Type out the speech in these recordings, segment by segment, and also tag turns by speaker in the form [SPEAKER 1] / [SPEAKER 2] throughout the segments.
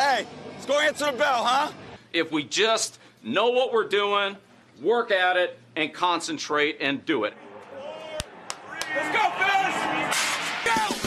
[SPEAKER 1] Hey, let's go answer the bell, huh?
[SPEAKER 2] If we just know what we're doing, work at it, and concentrate and do it.
[SPEAKER 1] Let's go, fellas! Go!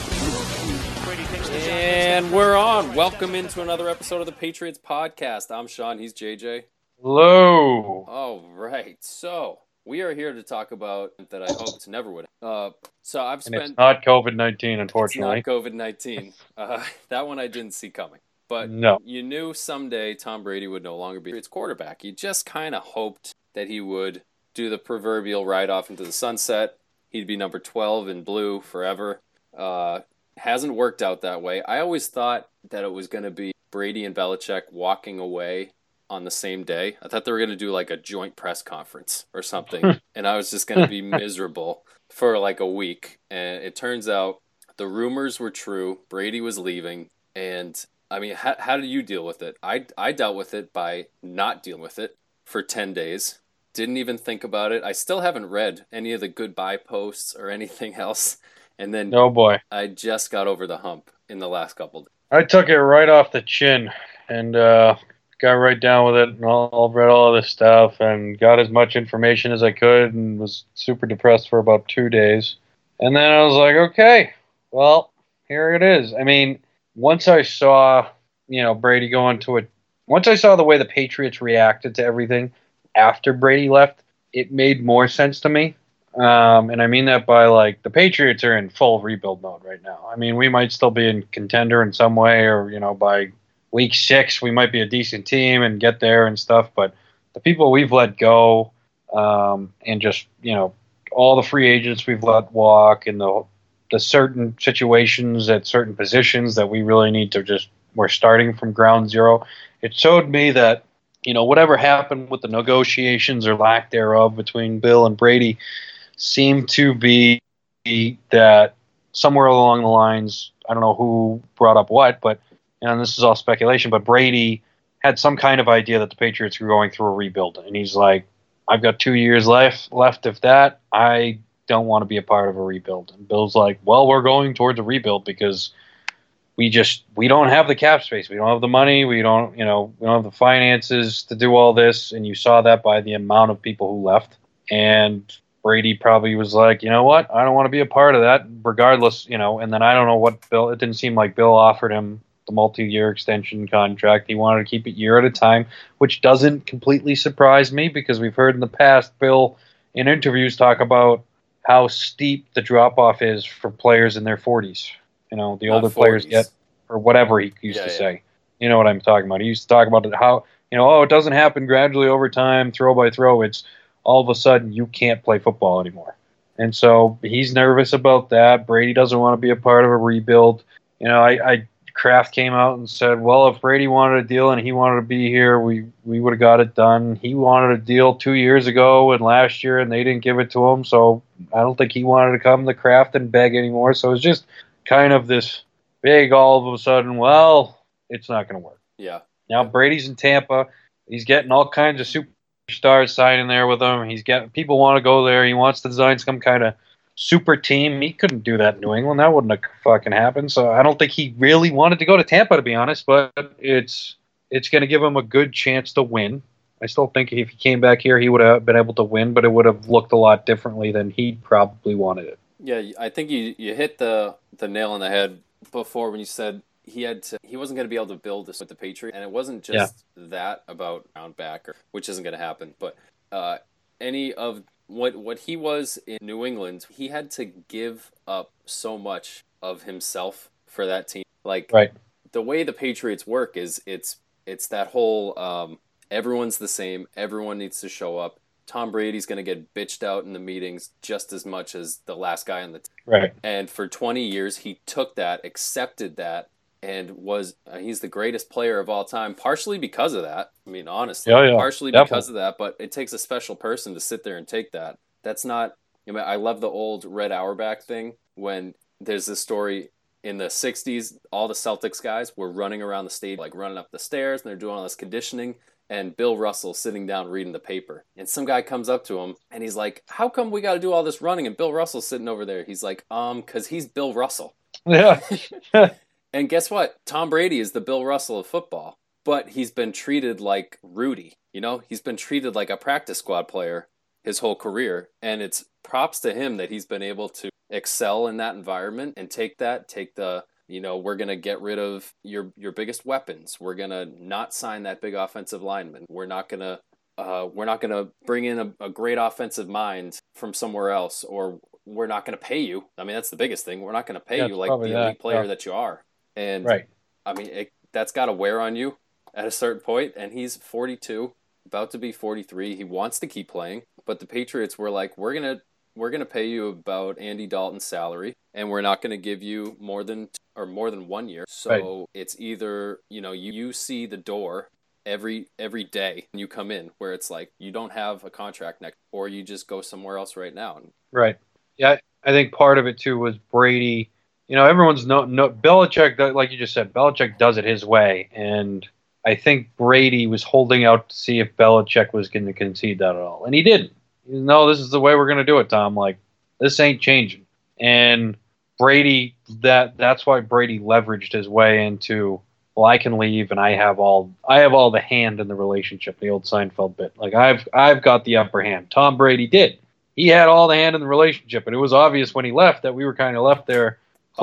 [SPEAKER 3] And we're on. Welcome into another episode of the Patriots Podcast. I'm Sean. He's JJ.
[SPEAKER 4] Hello.
[SPEAKER 3] All right. So we are here to talk about that I hoped never would. So I've spent.
[SPEAKER 4] And it's not COVID-19, unfortunately.
[SPEAKER 3] It's not COVID-19. That one I didn't see coming. But
[SPEAKER 4] No.
[SPEAKER 3] You knew someday Tom Brady would no longer be its quarterback. You just kind of hoped that he would do the proverbial ride off into the sunset. He'd be number 12 in blue forever. Hasn't worked out that way. I always thought that it was going to be Brady and Belichick walking away on the same day. I thought they were going to do like a joint press conference or something, and I was just going to be miserable for like a week. And it turns out the rumors were true. Brady was leaving, and I mean, how did you deal with it? I dealt with it by not dealing with it for 10 days. Didn't even think about it. I still haven't read any of the goodbye posts or anything else. And then
[SPEAKER 4] Oh, boy.
[SPEAKER 3] I just got over the hump in the last couple days.
[SPEAKER 4] I took it right off the chin and got right down with it and all read all of this stuff and got as much information as I could and was super depressed for about 2 days. And then I was like, okay, well, here it is. I mean, once I saw, Brady go into it, once I saw the way the Patriots reacted to everything after Brady left, it made more sense to me. And I mean that by, like, the Patriots are in full rebuild mode right now. I mean, we might still be in contender in some way, or, by week 6, we might be a decent team and get there and stuff. But the people we've let go, and just, all the free agents we've let walk, and the certain situations at certain positions that we really need to we're starting from ground zero. It showed me that, whatever happened with the negotiations or lack thereof between Bill and Brady seemed to be that somewhere along the lines, I don't know who brought up what, but, and this is all speculation, but Brady had some kind of idea that the Patriots were going through a rebuild. And he's like, I've got 2 years left of that. I don't want to be a part of a rebuild. And Bill's like, well, we're going towards a rebuild because we don't have the cap space. We don't have the money. We don't have the finances to do all this. And you saw that by the amount of people who left. And Brady probably was like, you know what? I don't want to be a part of that regardless, and then I don't know what Bill, it didn't seem like Bill offered him the multi-year extension contract. He wanted to keep it year at a time, which doesn't completely surprise me because we've heard in the past Bill in interviews talk about how steep the drop-off is for players in their 40s. The older players get, or whatever he used to say. You know what I'm talking about. He used to talk about how, it doesn't happen gradually over time, throw by throw. It's all of a sudden you can't play football anymore. And so he's nervous about that. Brady doesn't want to be a part of a rebuild. Kraft came out and said, well, if Brady wanted a deal and he wanted to be here, we would have got it done. He wanted a deal 2 years ago and last year, and they didn't give it to him. So I don't think he wanted to come to Kraft and beg anymore. So it's just kind of this big all of a sudden, well, it's not going to work.
[SPEAKER 3] Yeah.
[SPEAKER 4] Now Brady's in Tampa. He's getting all kinds of superstars signing there with him. He's getting people want to go there. He wants to design some kind of super team. He couldn't do that in New England. That wouldn't have fucking happened. So I don't think he really wanted to go to Tampa, to be honest. But it's going to give him a good chance to win. I still think if he came back here, he would have been able to win, but it would have looked a lot differently than he probably wanted it.
[SPEAKER 3] Yeah, I think you hit the nail on the head before when you said he wasn't going to be able to build this with the Patriots, and it wasn't just that about round back, which isn't going to happen, but any of what he was in New England, he had to give up so much of himself for that team. Like,
[SPEAKER 4] right.
[SPEAKER 3] The way the Patriots work is it's that whole everyone's the same, everyone needs to show up. Tom Brady's going to get bitched out in the meetings just as much as the last guy on the team.
[SPEAKER 4] Right.
[SPEAKER 3] And for 20 years, he took that, accepted that, and he's the greatest player of all time, partially because of that. I mean, honestly, partially because of that, but it takes a special person to sit there and take that. That's not, I love the old Red Auerbach thing when there's this story in the 60s, all the Celtics guys were running around the stadium, like running up the stairs, and they're doing all this conditioning, and Bill Russell sitting down reading the paper. And some guy comes up to him, and he's like, how come we got to do all this running? And Bill Russell's sitting over there. He's like, because he's Bill Russell.
[SPEAKER 4] Yeah.
[SPEAKER 3] And guess what? Tom Brady is the Bill Russell of football, but he's been treated like Rudy. You know, he's been treated like a practice squad player his whole career, and it's props to him that he's been able to excel in that environment and take the, you know, we're going to get rid of your biggest weapons. We're going to not sign that big offensive lineman. We're not going to bring in a great offensive mind from somewhere else, or we're not going to pay you. I mean, that's the biggest thing. We're not going to pay you like the elite player that you are. And
[SPEAKER 4] right.
[SPEAKER 3] I mean, that's got to wear on you at a certain point. And he's 42, about to be 43. He wants to keep playing, but the Patriots were like, we're gonna pay you about Andy Dalton's salary, and we're not going to give you more than 1 year. So It's either, you know, you see the door every day and you come in, where it's like you don't have a contract next, or you just go somewhere else right now.
[SPEAKER 4] Right. Yeah, I think part of it too was Brady. You know, everyone's no Belichick, like you just said, Belichick does it his way, and I think Brady was holding out to see if Belichick was going to concede that at all, and he didn't. No, this is the way we're going to do it, Tom. Like, this ain't changing. And Brady, that's why Brady leveraged his way into, well, I can leave and I have all the hand in the relationship, the old Seinfeld bit. Like, I've got the upper hand. Tom Brady did. He had all the hand in the relationship, and it was obvious when he left that we were kind of left there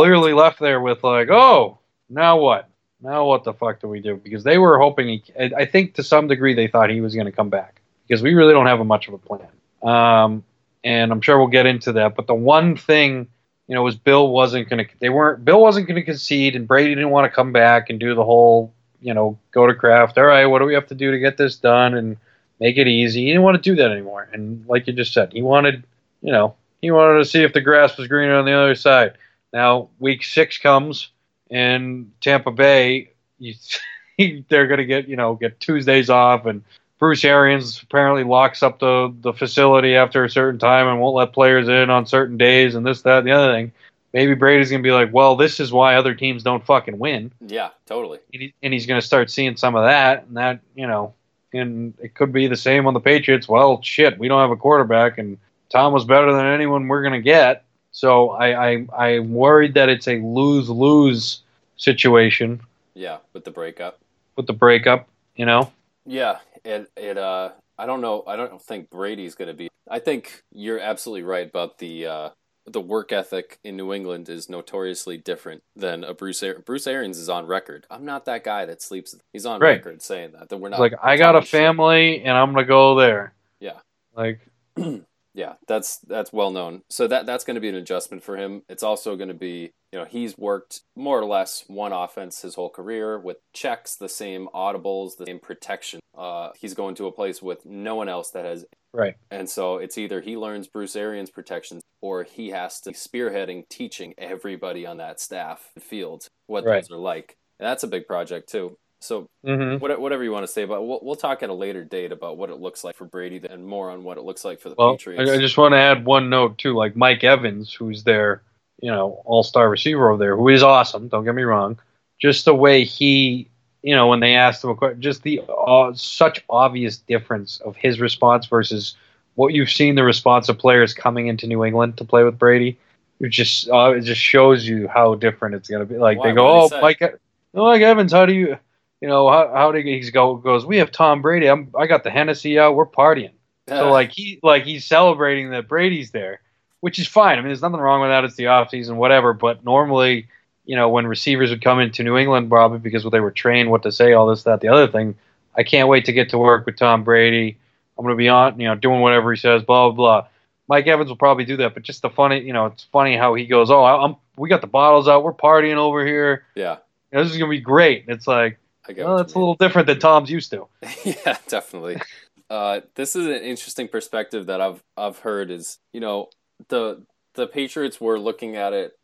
[SPEAKER 4] with like, oh, now what? Now what the fuck do we do? Because they were hoping I think to some degree they thought he was going to come back, because we really don't have much of a plan. And I'm sure we'll get into that. But the one thing, you know, was Bill wasn't going to concede, and Brady didn't want to come back and do the whole, you know, go to Kraft. All right, what do we have to do to get this done and make it easy? He didn't want to do that anymore. And like you just said, he wanted to see if the grass was greener on the other side. Now, week 6 comes, and Tampa Bay, they're going to get Tuesdays off, and Bruce Arians apparently locks up the facility after a certain time and won't let players in on certain days, and this, that, and the other thing. Maybe Brady's going to be like, well, this is why other teams don't fucking win.
[SPEAKER 3] Yeah, totally.
[SPEAKER 4] And he's going to start seeing some of that, and that, you know, and it could be the same on the Patriots. Well, shit, we don't have a quarterback, and Tom was better than anyone we're going to get. So I'm worried that it's a lose-lose situation.
[SPEAKER 3] Yeah, with the breakup.
[SPEAKER 4] You know?
[SPEAKER 3] Yeah, I don't know. I don't think Brady's going to be. I think you're absolutely right about the work ethic in New England is notoriously different than a Bruce Arians is on record. I'm not that guy that sleeps. He's on record saying that we're not.
[SPEAKER 4] It's like, I got a family and I'm going to go there.
[SPEAKER 3] Yeah.
[SPEAKER 4] Like.
[SPEAKER 3] Yeah, that's well known. So that's going to be an adjustment for him. It's also going to be, you know, he's worked more or less one offense his whole career with checks, the same audibles, the same protection. He's going to a place with no one else that has.
[SPEAKER 4] Right.
[SPEAKER 3] And so it's either he learns Bruce Arians' protections, or he has to be spearheading, teaching everybody on that staff and field what those are like. And that's a big project too. So whatever you want to say about it, we'll talk at a later date about what it looks like for Brady and more on what it looks like for the Patriots.
[SPEAKER 4] I just want to add one note too, like Mike Evans, who's their, you know, all-star receiver over there, who is awesome. Don't get me wrong. Just the way he, you know, when they asked him a question, just the such obvious difference of his response versus what you've seen the response of players coming into New England to play with Brady. It just shows you how different it's going to be. Like, they go, Mike Evans, how do you? You know, how did he goes, we have Tom Brady. I got the Hennessy out. We're partying. So he's celebrating that Brady's there, which is fine. I mean, there's nothing wrong with that. It's the offseason, whatever. But normally, you know, when receivers would come into New England, probably because they were trained what to say, all this, that, the other thing. I can't wait to get to work with Tom Brady. I'm going to be on, you know, doing whatever he says, blah, blah, blah. Mike Evans will probably do that. But just it's funny how he goes, we got the bottles out. We're partying over here.
[SPEAKER 3] Yeah.
[SPEAKER 4] You know, this is going to be great. It's like, well, it's a little different than Tom's used to.
[SPEAKER 3] Yeah, definitely. This is an interesting perspective that I've heard is, you know, the Patriots were looking at it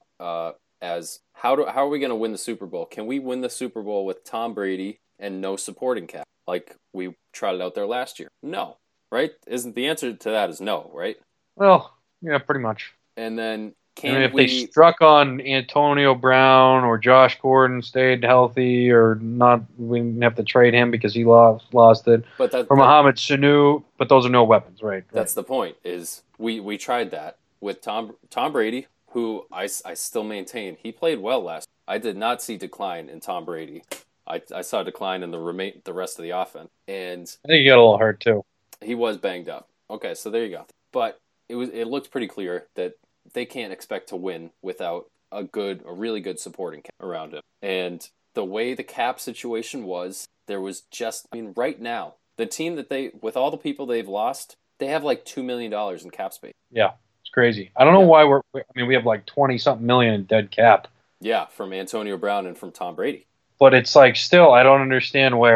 [SPEAKER 3] as how are we going to win the Super Bowl? Can we win the Super Bowl with Tom Brady and no supporting cast like we tried out there last year? No, right? Isn't the answer to that is no, right?
[SPEAKER 4] Well, yeah, pretty much.
[SPEAKER 3] And then
[SPEAKER 4] if they struck on Antonio Brown or Josh Gordon stayed healthy or not, we didn't have to trade him because he lost it.
[SPEAKER 3] But
[SPEAKER 4] for Mohamed Sanu, but those are no weapons, right?
[SPEAKER 3] That's the point. Is we tried that with Tom Brady, who I still maintain he played well last. I did not see decline in Tom Brady. I saw decline in the rest of the offense, and
[SPEAKER 4] I think he got a little hurt too.
[SPEAKER 3] he was banged up. Okay, so there you go. But it looked pretty clear that they can't expect to win without a really good supporting cast around him. And the way the cap situation was, there was just, I mean, right now, the team with all the people they've lost, they have like $2 million in cap space.
[SPEAKER 4] Yeah, it's crazy. I don't know why we have like 20-something million in dead cap.
[SPEAKER 3] Yeah, from Antonio Brown and from Tom Brady.
[SPEAKER 4] But it's like still, I don't understand who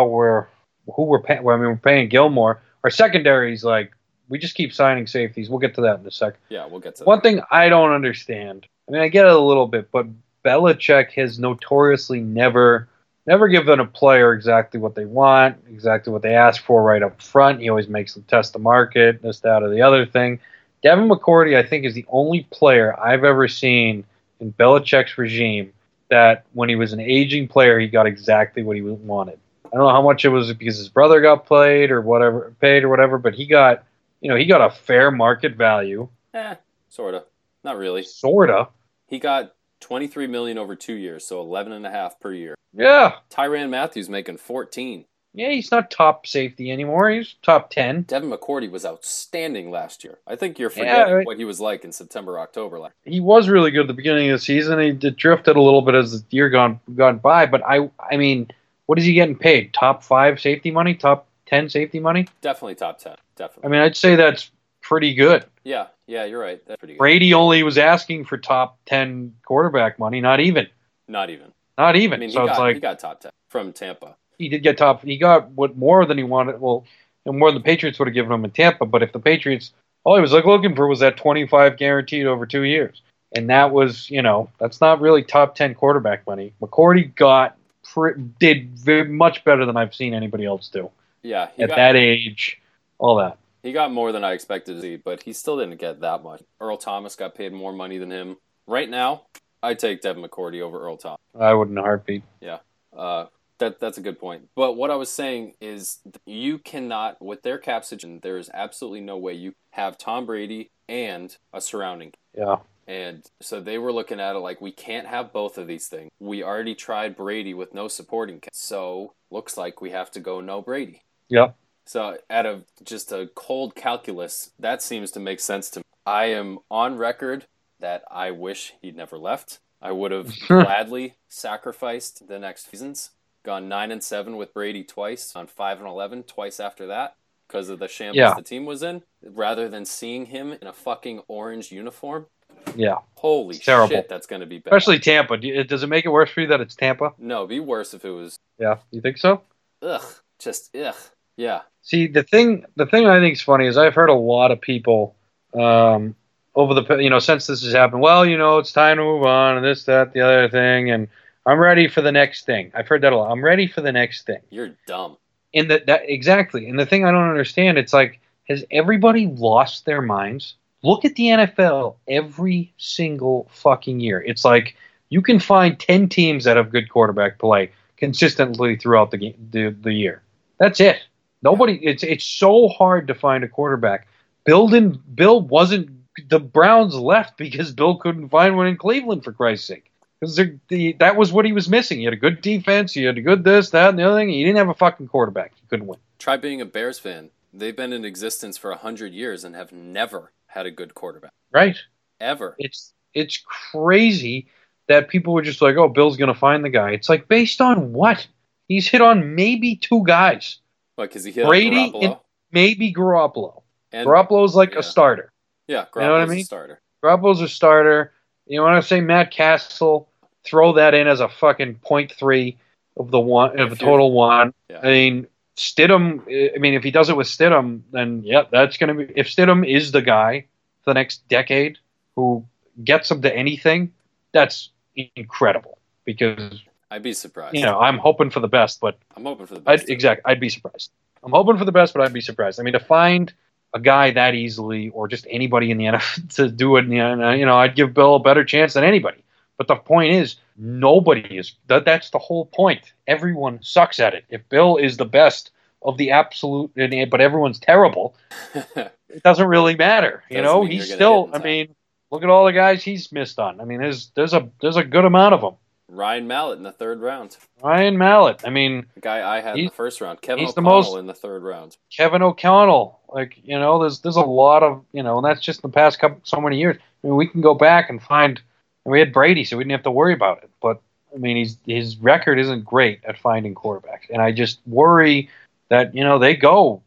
[SPEAKER 4] we're paying. Well, I mean, we're paying Gilmore. Our secondary's like, we just keep signing safeties. We'll get to that in a sec.
[SPEAKER 3] Yeah, we'll get to that.
[SPEAKER 4] One thing I don't understand. I mean, I get it a little bit, but Belichick has notoriously never given a player exactly what they want, exactly what they ask for right up front. He always makes them test the market, this, that, or the other thing. Devin McCourty, I think, is the only player I've ever seen in Belichick's regime that when he was an aging player, he got exactly what he wanted. I don't know how much it was because his brother got paid or whatever, but he got a fair market value.
[SPEAKER 3] Sort of. Not really.
[SPEAKER 4] Sort of.
[SPEAKER 3] He got $23 million over 2 years, so $11.5 per year.
[SPEAKER 4] Yeah.
[SPEAKER 3] Tyrann Mathieu making $14.
[SPEAKER 4] Yeah, he's not top safety anymore. He's top 10.
[SPEAKER 3] Devin McCourty was outstanding last year. I think you're forgetting what he was like in September, October last year.
[SPEAKER 4] He was really good at the beginning of the season. He drifted a little bit as the year gone by. But I mean, what is he getting paid? Top 5 safety money? Top 10 safety money?
[SPEAKER 3] Definitely top 10. Definitely.
[SPEAKER 4] I mean, I'd say that's pretty good.
[SPEAKER 3] Yeah, you're right. That's pretty good.
[SPEAKER 4] Brady only was asking for top 10 quarterback money, not even.
[SPEAKER 3] Not even.
[SPEAKER 4] Not even.
[SPEAKER 3] I mean,
[SPEAKER 4] so
[SPEAKER 3] he got top 10 from Tampa.
[SPEAKER 4] He did get top. He got more than he wanted. Well, more than the Patriots would have given him in Tampa. But if the Patriots, all he was looking for was that 25 guaranteed over 2 years, and that was, that's not really top 10 quarterback money. McCourty did very much better than I've seen anybody else do.
[SPEAKER 3] Yeah,
[SPEAKER 4] that age, all that.
[SPEAKER 3] He got more than I expected to see, but he still didn't get that much. Earl Thomas got paid more money than him. Right now, I'd take Devin McCourty over Earl Thomas.
[SPEAKER 4] I wouldn't in a heartbeat.
[SPEAKER 3] Yeah. That's a good point. But what I was saying is you cannot, with their cap situation, there is absolutely no way you have Tom Brady and a surrounding.
[SPEAKER 4] Yeah.
[SPEAKER 3] And so they were looking at it like, we can't have both of these things. We already tried Brady with no supporting cast, so looks like we have to go no Brady.
[SPEAKER 4] Yep.
[SPEAKER 3] So out of just a cold calculus, that seems to make sense to me. I am on record that I wish he'd never left. I would have gladly sacrificed the next seasons. Gone 9-7 with Brady twice, on 5-11 twice after that because of the shambles the team was in, rather than seeing him in a fucking orange uniform.
[SPEAKER 4] Yeah.
[SPEAKER 3] Holy
[SPEAKER 4] terrible.
[SPEAKER 3] Shit, that's going to be bad.
[SPEAKER 4] Especially Tampa. Does it make it worse for you that it's Tampa?
[SPEAKER 3] No, it'd be worse if it was.
[SPEAKER 4] Yeah, you think so?
[SPEAKER 3] Ugh. Yeah.
[SPEAKER 4] See, the thing I think is funny is I've heard a lot of people over the since this has happened. Well, it's time to move on, and this, that, the other thing, and I'm ready for the next thing. I've heard that a lot. I'm ready for the next thing.
[SPEAKER 3] You're dumb.
[SPEAKER 4] Exactly. And the thing I don't understand, it's like, has everybody lost their minds? Look at the NFL every single fucking year. It's like you can find 10 teams that have good quarterback play consistently throughout the year. That's it. It's so hard to find a quarterback. Bill wasn't. The Browns left because Bill couldn't find one in Cleveland, for Christ's sake. Because that was what he was missing. He had a good defense. He had a good this, that, and the other thing. He didn't have a fucking quarterback. He couldn't win.
[SPEAKER 3] Try being a Bears fan. They've been in existence for 100 years and have never had a good quarterback.
[SPEAKER 4] Right.
[SPEAKER 3] Ever.
[SPEAKER 4] It's crazy that people were just like, oh, Bill's going to find the guy. It's like, based on what? He's hit on maybe 2 guys.
[SPEAKER 3] What, because he hit
[SPEAKER 4] Brady
[SPEAKER 3] on Garoppolo?
[SPEAKER 4] and maybe Garoppolo.
[SPEAKER 3] And
[SPEAKER 4] Garoppolo's like a starter.
[SPEAKER 3] Yeah, Garoppolo's
[SPEAKER 4] you know what I mean?
[SPEAKER 3] a starter.
[SPEAKER 4] Garoppolo's a starter. You want to say Matt Castle, throw that in as a fucking 0.3 of the total one.
[SPEAKER 3] Yeah.
[SPEAKER 4] I mean, Stidham, if he does it with Stidham, then that's going to be, if Stidham is the guy for the next decade who gets him to anything, that's incredible because
[SPEAKER 3] I'd be surprised.
[SPEAKER 4] I'm hoping for the best, but
[SPEAKER 3] I'm hoping for the best.
[SPEAKER 4] I'd be surprised. I'm hoping for the best, but I'd be surprised. I mean, to find a guy that easily, or just anybody in the NFL to do it, I'd give Bill a better chance than anybody. But the point is, nobody is. That's the whole point. Everyone sucks at it. If Bill is the best of the absolute, but everyone's terrible, it doesn't really matter. He's still. I mean, look at all the guys he's missed on. I mean, there's a good amount of them.
[SPEAKER 3] Ryan Mallett in the 3rd round.
[SPEAKER 4] Ryan Mallett. I mean,
[SPEAKER 3] The guy I had in the 1st round. Kevin
[SPEAKER 4] he's the
[SPEAKER 3] O'Connell
[SPEAKER 4] most-
[SPEAKER 3] in the 3rd round.
[SPEAKER 4] Kevin O'Connell. Like, there's a lot of, and that's just in the past so many years. I mean, we can go back and find, and we had Brady, so we didn't have to worry about it. But I mean, his record isn't great at finding quarterbacks, and I just worry that they go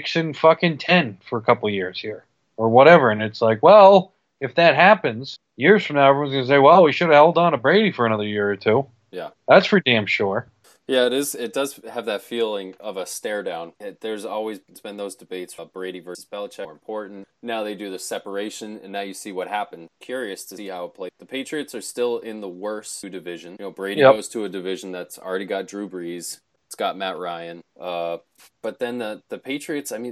[SPEAKER 4] 6-10 for a couple of years here or whatever, and it's like, well, if that happens, years from now, everyone's gonna say, well, we should have held on to Brady for another year or two.
[SPEAKER 3] Yeah.
[SPEAKER 4] That's for damn sure.
[SPEAKER 3] Yeah, it is. It does have that feeling of a stare down. There's always been those debates about Brady versus Belichick more important. Now they do the separation, and now you see what happened. Curious to see how it plays. The Patriots are still in the worst division. Brady goes to a division that's already got Drew Brees. It's got Matt Ryan. But then the Patriots. I mean,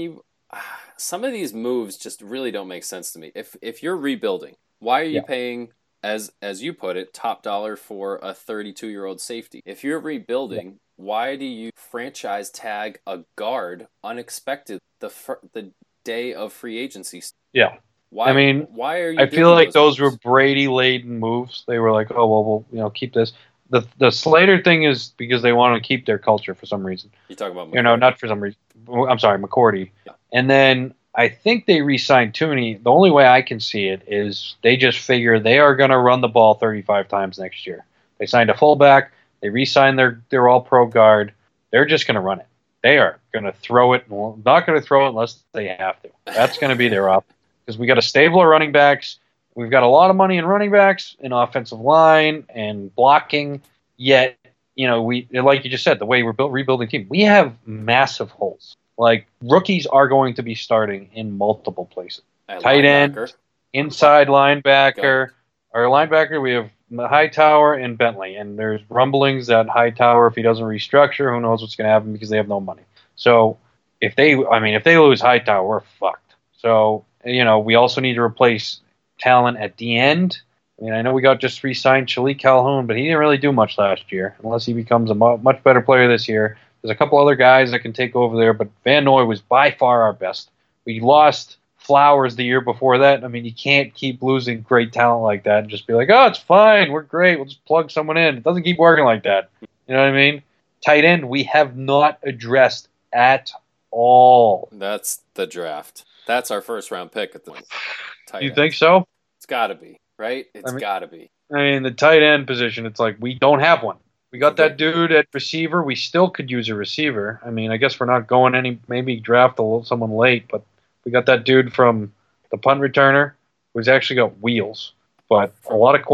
[SPEAKER 3] some of these moves just really don't make sense to me. If you're rebuilding, why are you paying, as you put it, top dollar for a 32-year-old safety? If you're rebuilding, why do you franchise tag a guard unexpected the day of free agency?
[SPEAKER 4] Yeah.
[SPEAKER 3] Why?
[SPEAKER 4] I mean,
[SPEAKER 3] why are you?
[SPEAKER 4] I feel like those
[SPEAKER 3] moves?
[SPEAKER 4] were Brady-laden moves. They were like, oh well, we'll keep this. The Slater thing is because they want to keep their culture for some reason.
[SPEAKER 3] You talking about McCourty?
[SPEAKER 4] Not for some reason. I'm sorry, McCourty.
[SPEAKER 3] Yeah.
[SPEAKER 4] And then I think they re-signed Tooney. The only way I can see it is they just figure they are going to run the ball 35 times next year. They signed a fullback. They re-signed their all-pro guard. They're just going to run it. They are going to throw it. Not going to throw it unless they have to. That's going to be their op. Because we got a stable of running backs. We've got a lot of money in running backs, in offensive line, and blocking. Yet, we, like you just said, the way we're rebuilding team, we have massive holes. Like, rookies are going to be starting in multiple places. Tight end, inside linebacker. Our linebacker, we have Hightower and Bentley. And there's rumblings that Hightower, if he doesn't restructure, who knows what's going to happen because they have no money. So, if they lose Hightower, we're fucked. So, we also need to replace talent at the end. I mean, I know we just re-signed Shalik Calhoun, but he didn't really do much last year, unless he becomes a much better player this year. There's a couple other guys that can take over there, but Van Noy was by far our best. We lost Flowers the year before that. I mean, you can't keep losing great talent like that and just be like, oh, it's fine, we're great, we'll just plug someone in. It doesn't keep working like that. You know what I mean? Tight end, we have not addressed at all.
[SPEAKER 3] That's the draft. That's our 1st-round pick at the moment.
[SPEAKER 4] You think so?
[SPEAKER 3] It's got to be, right? It's got to be.
[SPEAKER 4] I mean, the tight end position, it's like we don't have one. We got that dude at receiver. We still could use a receiver. I mean, I guess we're not going maybe draft someone late, but we got that dude from the punt returner who's actually got wheels. But a lot of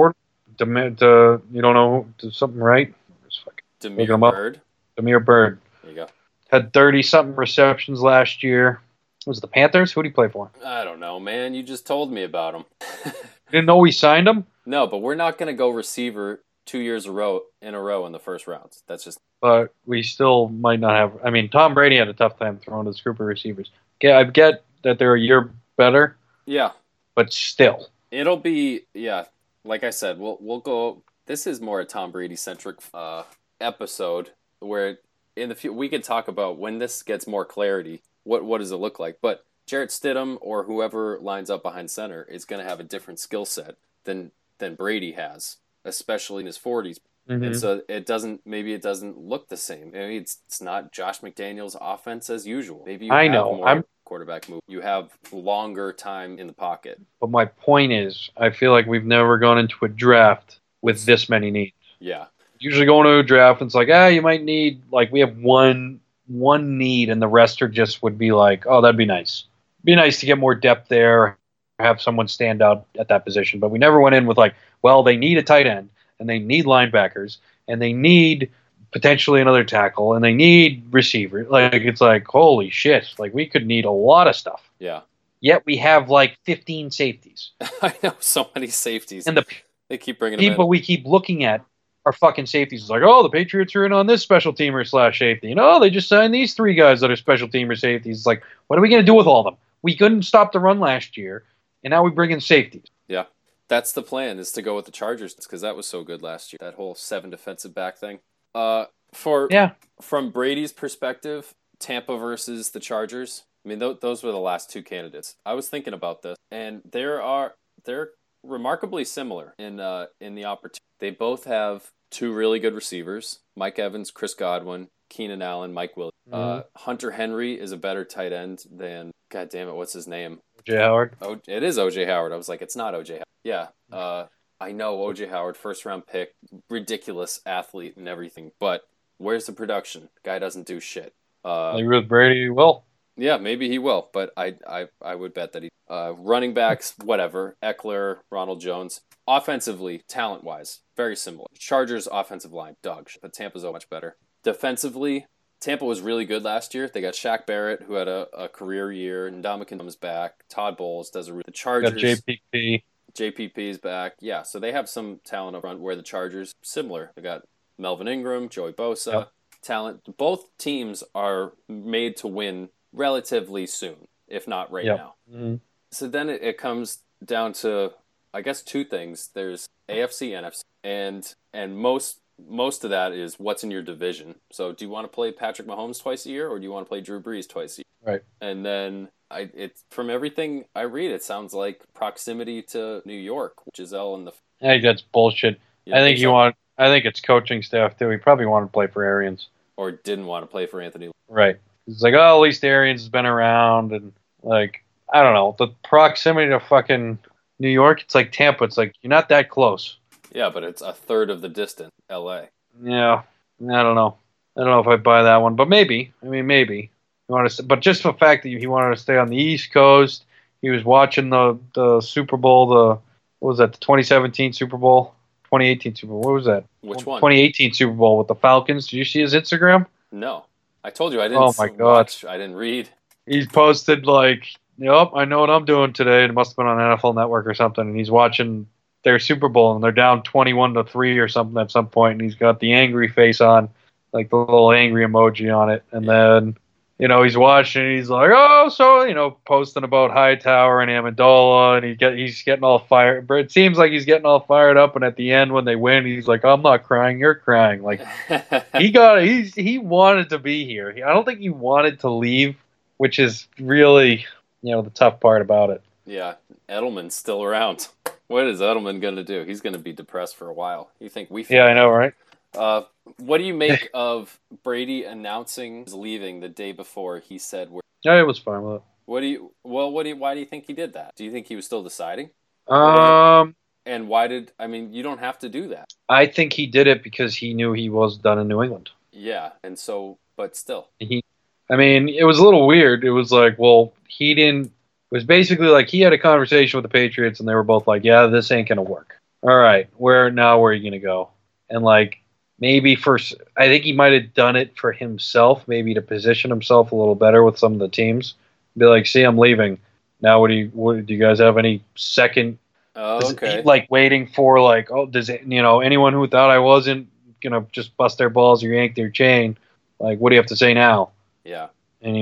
[SPEAKER 4] you don't know, something right?
[SPEAKER 3] Damiere Byrd.
[SPEAKER 4] Damiere Byrd.
[SPEAKER 3] There you go.
[SPEAKER 4] Had 30-something receptions last year. Was it the Panthers? Who did he play for?
[SPEAKER 3] I don't know, man. You just told me about him.
[SPEAKER 4] You didn't know we signed him?
[SPEAKER 3] No, but we're not going to go receiver 2 years in a row in the 1st round. That's just.
[SPEAKER 4] But we still might not have. I mean, Tom Brady had a tough time throwing to this group of receivers. I get that they're a year better.
[SPEAKER 3] Yeah.
[SPEAKER 4] But still.
[SPEAKER 3] It'll be, like I said, we'll go. This is more a Tom Brady centric episode where in the we could talk about when this gets more clarity. What does it look like? But Jarrett Stidham or whoever lines up behind center is going to have a different skill set than Brady has, especially in his 40s. Mm-hmm. And so it doesn't look the same. I mean, it's not Josh McDaniels' offense as usual. Maybe you have more quarterback move. You have longer time in the pocket.
[SPEAKER 4] But my point is, I feel like we've never gone into a draft with this many needs.
[SPEAKER 3] Yeah.
[SPEAKER 4] Usually going to a draft, and it's like, you might need, like, we have one need, and the rest would be like, oh, that'd be nice. It'd be nice to get more depth there, have someone stand out at that position. But we never went in with like, well, they need a tight end, and they need linebackers, and they need potentially another tackle, and they need receiver. Like, it's like, holy shit. Like, we could need a lot of stuff.
[SPEAKER 3] Yeah.
[SPEAKER 4] Yet we have like 15 safeties.
[SPEAKER 3] I know, so many safeties.
[SPEAKER 4] And
[SPEAKER 3] they keep bringing them in.
[SPEAKER 4] People we keep looking at are fucking safeties. It's like, oh, the Patriots are in on this special teamer / safety. They just signed these 3 guys that are special teamer safeties. It's like, what are we going to do with all of them? We couldn't stop the run last year, and now we bring in safeties.
[SPEAKER 3] Yeah. That's the plan, is to go with the Chargers, because that was so good last year, that whole 7 defensive back thing. From Brady's perspective, Tampa versus the Chargers, I mean, those were the last 2 candidates. I was thinking about this, and there remarkably similar in the opportunity. They both have two really good receivers: Mike Evans, Chris Godwin, Keenan Allen, Mike Williams. Hunter Henry is a better tight end than, God damn it, what's his name?
[SPEAKER 4] Jay Howard.
[SPEAKER 3] Oh, it is OJ Howard. I was like, it's not OJ Howard. Yeah. I know OJ Howard, first round pick, ridiculous athlete and everything, but where's the production? Guy doesn't do shit.
[SPEAKER 4] Like with Brady, will.
[SPEAKER 3] Yeah, maybe he will, but I would bet that he. Running backs, whatever. Eckler, Ronald Jones. Offensively, talent wise, very similar. Chargers offensive line, dog shit, but Tampa's so much better. Defensively, Tampa was really good last year. They got Shaq Barrett, who had a career year, and Ndamukong comes back. Todd Bowles does the Chargers.
[SPEAKER 4] Got JPP.
[SPEAKER 3] JPP's back. Yeah, so they have some talent up front where the Chargers, similar. They got Melvin Ingram, Joey Bosa. Yep. Talent. Both teams are made to win relatively soon, if not right now.
[SPEAKER 4] Mm-hmm.
[SPEAKER 3] So then it comes down to, I guess, two things. There's AFC, NFC, and most of that is what's in your division. So do you want to play Patrick Mahomes twice a year, or do you want to play Drew Brees twice a year?
[SPEAKER 4] Right.
[SPEAKER 3] And then from everything I read, it sounds like proximity to New York, Giselle and the.
[SPEAKER 4] I think that's bullshit. I think I think it's coaching staff too. He probably wanted to play for Arians,
[SPEAKER 3] or didn't want to play for Anthony.
[SPEAKER 4] Right. It's like, oh, at least Arians has been around, and like, I don't know, the proximity to fucking New York. It's like Tampa. It's like you're not that close.
[SPEAKER 3] Yeah, but it's a third of the distance. L.A.
[SPEAKER 4] Yeah, I don't know. I don't know if I buy that one, but maybe. I mean, maybe. But just the fact that he wanted to stay on the East Coast, he was watching the Super Bowl. What was that? The 2017 Super Bowl, 2018 Super Bowl. What was that?
[SPEAKER 3] Which one?
[SPEAKER 4] 2018 Super Bowl with the Falcons. Did you see his Instagram?
[SPEAKER 3] No, I told you I didn't.
[SPEAKER 4] Oh my God!
[SPEAKER 3] I didn't read.
[SPEAKER 4] He's posted like, "Yep, I know what I'm doing today." It must have been on NFL Network or something, and he's watching their Super Bowl, and they're down 21-3 or something at some point, and he's got the angry face on, like the little angry emoji on it, and then, he's watching, and he's like, oh, so, posting about Hightower and Amendola, and he's getting all fired, but it seems like he's getting all fired up, and at the end, when they win, he's like, I'm not crying, you're crying. Like, he wanted to be here. I don't think he wanted to leave, which is really, the tough part about it.
[SPEAKER 3] Yeah, Edelman's still around. What is Edelman going to do? He's going to be depressed for a while. You think we?
[SPEAKER 4] Yeah, I know, right?
[SPEAKER 3] What do you make of Brady announcing he's leaving the day before he said?
[SPEAKER 4] Yeah, it was fine with it.
[SPEAKER 3] Why do you think he did that? Do you think he was still deciding? And why you don't have to do that. I
[SPEAKER 4] think he did it because he knew he was done in New England.
[SPEAKER 3] Yeah, and so, but still.
[SPEAKER 4] It was a little weird. It was like, well, he didn't. It was basically like he had a conversation with the Patriots, and they were both like, yeah, this ain't going to work. All right, where are you going to go? And like, maybe I think he might have done it for himself, maybe to position himself a little better with some of the teams. Be like, see, I'm leaving. Now, do you guys have any second?
[SPEAKER 3] Oh, okay.
[SPEAKER 4] Like waiting for like, oh, does it, anyone who thought I wasn't going to just bust their balls or yank their chain, like, what do you have to say now?
[SPEAKER 3] Yeah.
[SPEAKER 4] And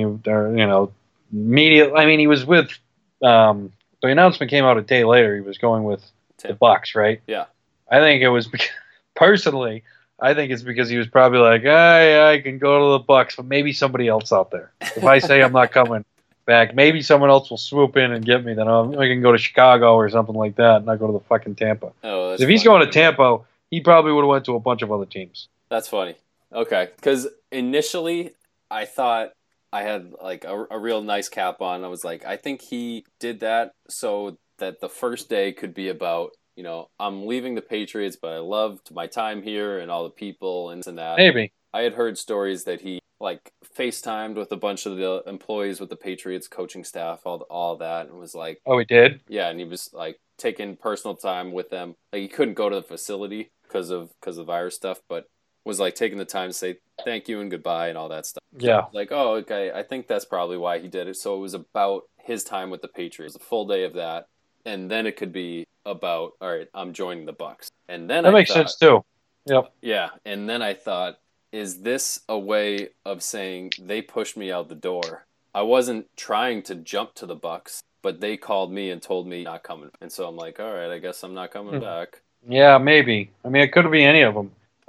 [SPEAKER 4] immediately, he was with, the announcement came out a day later. He was going with the Bucs, right?
[SPEAKER 3] Yeah.
[SPEAKER 4] I think it was, personally, I think it's because he was probably like, I can go to the Bucs, but maybe somebody else out there. If I say I'm not coming back, maybe someone else will swoop in and get me. Then I can go to Chicago or something like that, and not go to the fucking Tampa.
[SPEAKER 3] Oh, that's
[SPEAKER 4] if he's going to Tampa, he probably would have went to a bunch of other teams.
[SPEAKER 3] That's funny. Okay, because initially I thought I had like a real nice cap on. I was like, I think he did that so that the first day could be about, I'm leaving the Patriots, but I loved my time here and all the people and that.
[SPEAKER 4] Maybe.
[SPEAKER 3] I had heard stories that he like FaceTimed with a bunch of the employees with the Patriots coaching staff, all that, and was like,
[SPEAKER 4] oh, he did?
[SPEAKER 3] Yeah, and he was like taking personal time with them. Like he couldn't go to the facility because of virus stuff, but was like taking the time to say thank you and goodbye and all that stuff.
[SPEAKER 4] Yeah.
[SPEAKER 3] Like, oh, okay, I think that's probably why he did it. So it was about his time with the Patriots, a full day of that, and then it could be about, all right, I'm joining the Bucs. And then
[SPEAKER 4] that makes sense too. Yep.
[SPEAKER 3] Yeah, and then I thought, is this a way of saying they pushed me out the door? I wasn't trying to jump to the Bucs, but they called me and told me not coming. And so I'm like, all right, I guess I'm not coming back.
[SPEAKER 4] Yeah, maybe. it could be any of them.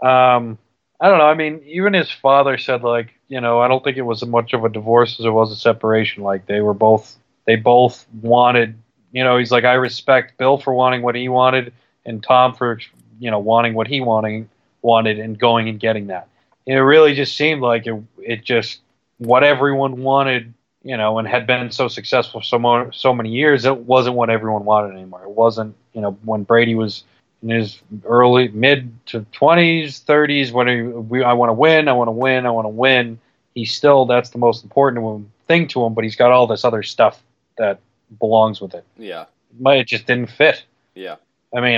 [SPEAKER 4] I don't know. Even his father said, like, I don't think it was as much of a divorce as it was a separation. Like, they both wanted, he's like, I respect Bill for wanting what he wanted and Tom for, wanting what he wanted and going and getting that. And it really just seemed like it just what everyone wanted, and had been so successful for so many years, it wasn't what everyone wanted anymore. It wasn't, when Brady was in his mid to 20s, 30s, I want to win. He's still, that's the most important thing to him, but he's got all this other stuff that belongs with it.
[SPEAKER 3] Yeah.
[SPEAKER 4] It just didn't fit.
[SPEAKER 3] Yeah.
[SPEAKER 4] I mean,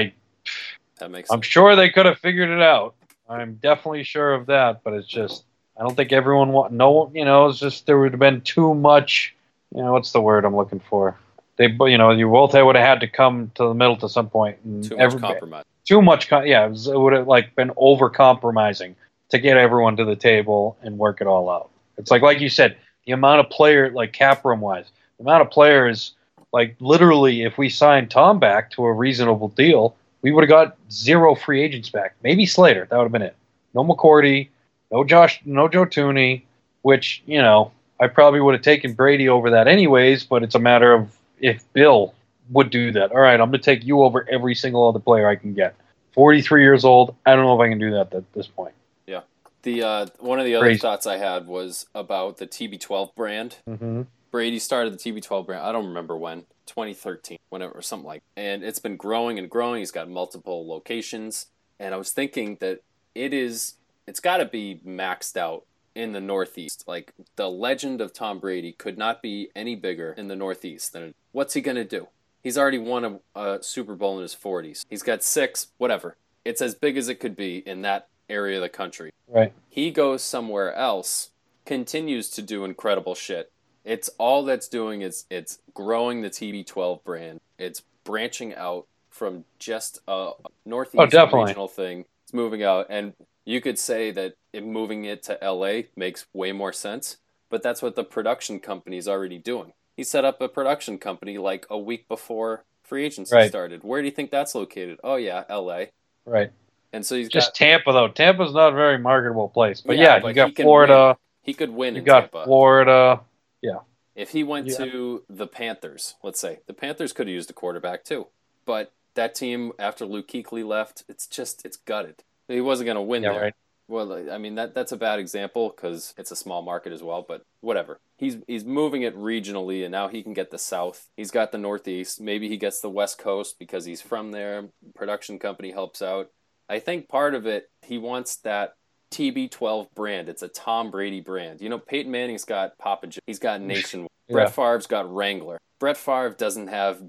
[SPEAKER 3] that makes
[SPEAKER 4] I'm
[SPEAKER 3] sense.
[SPEAKER 4] sure they could have figured it out. I'm definitely sure of that, but it's just, I don't think everyone it's just, there would have been too much, what's the word I'm looking for? You both would have had to come to the middle to some point. And
[SPEAKER 3] Too much compromise.
[SPEAKER 4] Too much, it would have been over compromising to get everyone to the table and work it all out. It's like you said, the amount of player, like cap room wise, the amount of players, like literally, if we signed Tom back to a reasonable deal, we would have got 0 free agents back. Maybe Slater, that would have been it. No McCourty, no Joe Tooney, which, I probably would have taken Brady over that anyways, but it's a matter of if Bill would do that. All right, I'm going to take you over every single other player I can get. 43 years old, I don't know if I can do that at this point.
[SPEAKER 3] Yeah. The one of the other thoughts I had was about the TB12 brand.
[SPEAKER 4] Mm-hmm.
[SPEAKER 3] Brady started the TB12 brand, I don't remember when, 2013, whenever, or something like that. And it's been growing and growing. He's got multiple locations. And I was thinking that it's got to be maxed out in the Northeast. Like, the legend of Tom Brady could not be any bigger in the Northeast than what's he going to do? He's already won a Super Bowl in his 40s. He's got 6, whatever. It's as big as it could be in that area of the country.
[SPEAKER 4] Right.
[SPEAKER 3] He goes somewhere else, continues to do incredible shit. It's all that's doing is it's growing the TB12 brand. It's branching out from just a Northeast regional thing. It's moving out, and you could say that moving it to LA makes way more sense, but that's what the production company's already doing. He set up a production company like a week before free agency started. Where do you think that's located? Oh yeah, LA.
[SPEAKER 4] Right.
[SPEAKER 3] And so he's
[SPEAKER 4] just Tampa though. Tampa's not a very marketable place, but
[SPEAKER 3] but
[SPEAKER 4] you got Florida.
[SPEAKER 3] He could win in
[SPEAKER 4] Tampa.
[SPEAKER 3] Tampa.
[SPEAKER 4] Florida. Yeah.
[SPEAKER 3] If he went to the Panthers, let's say, the Panthers could have used a quarterback too. But that team, after Luke Kuechly left, it's gutted. He wasn't going to win there. Right. Well, I mean, that's a bad example because it's a small market as well, but whatever. He's moving it regionally, and now he can get the South. He's got the Northeast. Maybe he gets the West Coast because he's from there. Production company helps out. I think part of it, he wants that TB12 brand. It's a Tom Brady brand. Peyton Manning's got Papa John's. He's got Nationwide. Yeah. Brett Favre's got Wrangler. Brett Favre doesn't have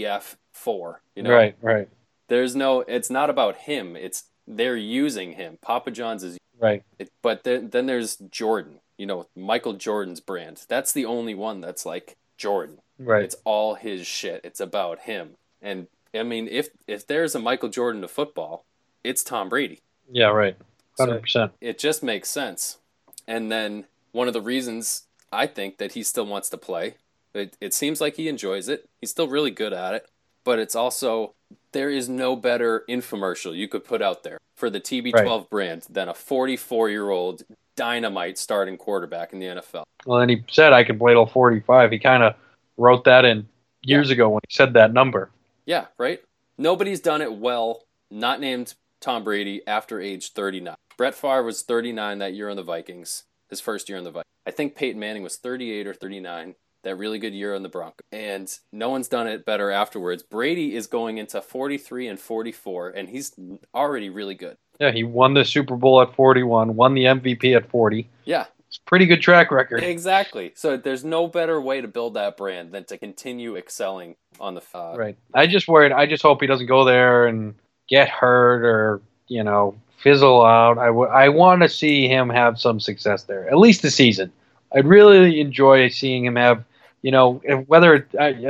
[SPEAKER 3] BF4.
[SPEAKER 4] Right.
[SPEAKER 3] It's not about him. They're using him. Papa John's is
[SPEAKER 4] right.
[SPEAKER 3] But then there's Jordan. Michael Jordan's brand. That's the only one that's like Jordan.
[SPEAKER 4] Right.
[SPEAKER 3] It's all his shit. It's about him. And I mean, if there's a Michael Jordan of football, it's Tom Brady.
[SPEAKER 4] Yeah, right. 100%.
[SPEAKER 3] So it just makes sense. And then one of the reasons I think that he still wants to play, it seems like he enjoys it. He's still really good at it. But it's also, there is no better infomercial you could put out there for the TB12 brand than a 44-year-old dynamite starting quarterback in the NFL.
[SPEAKER 4] Well, and he said I could play till 45. He kind of wrote that in years ago when he said that number.
[SPEAKER 3] Yeah, right? Nobody's done it well, not named Tom Brady, after age 39. Brett Favre was 39 that year on the Vikings, his first year on the Vikings. I think Peyton Manning was 38 or 39. That really good year on the Broncos. And no one's done it better afterwards. Brady is going into 43 and 44, and he's already really good.
[SPEAKER 4] Yeah, he won the Super Bowl at 41, won the MVP at 40.
[SPEAKER 3] Yeah.
[SPEAKER 4] It's a pretty good track record.
[SPEAKER 3] Exactly. So there's no better way to build that brand than to continue excelling on the
[SPEAKER 4] right. I just hope he doesn't go there and get hurt or, fizzle out. I want to see him have some success there, at least the season. I'd really enjoy seeing him have, winning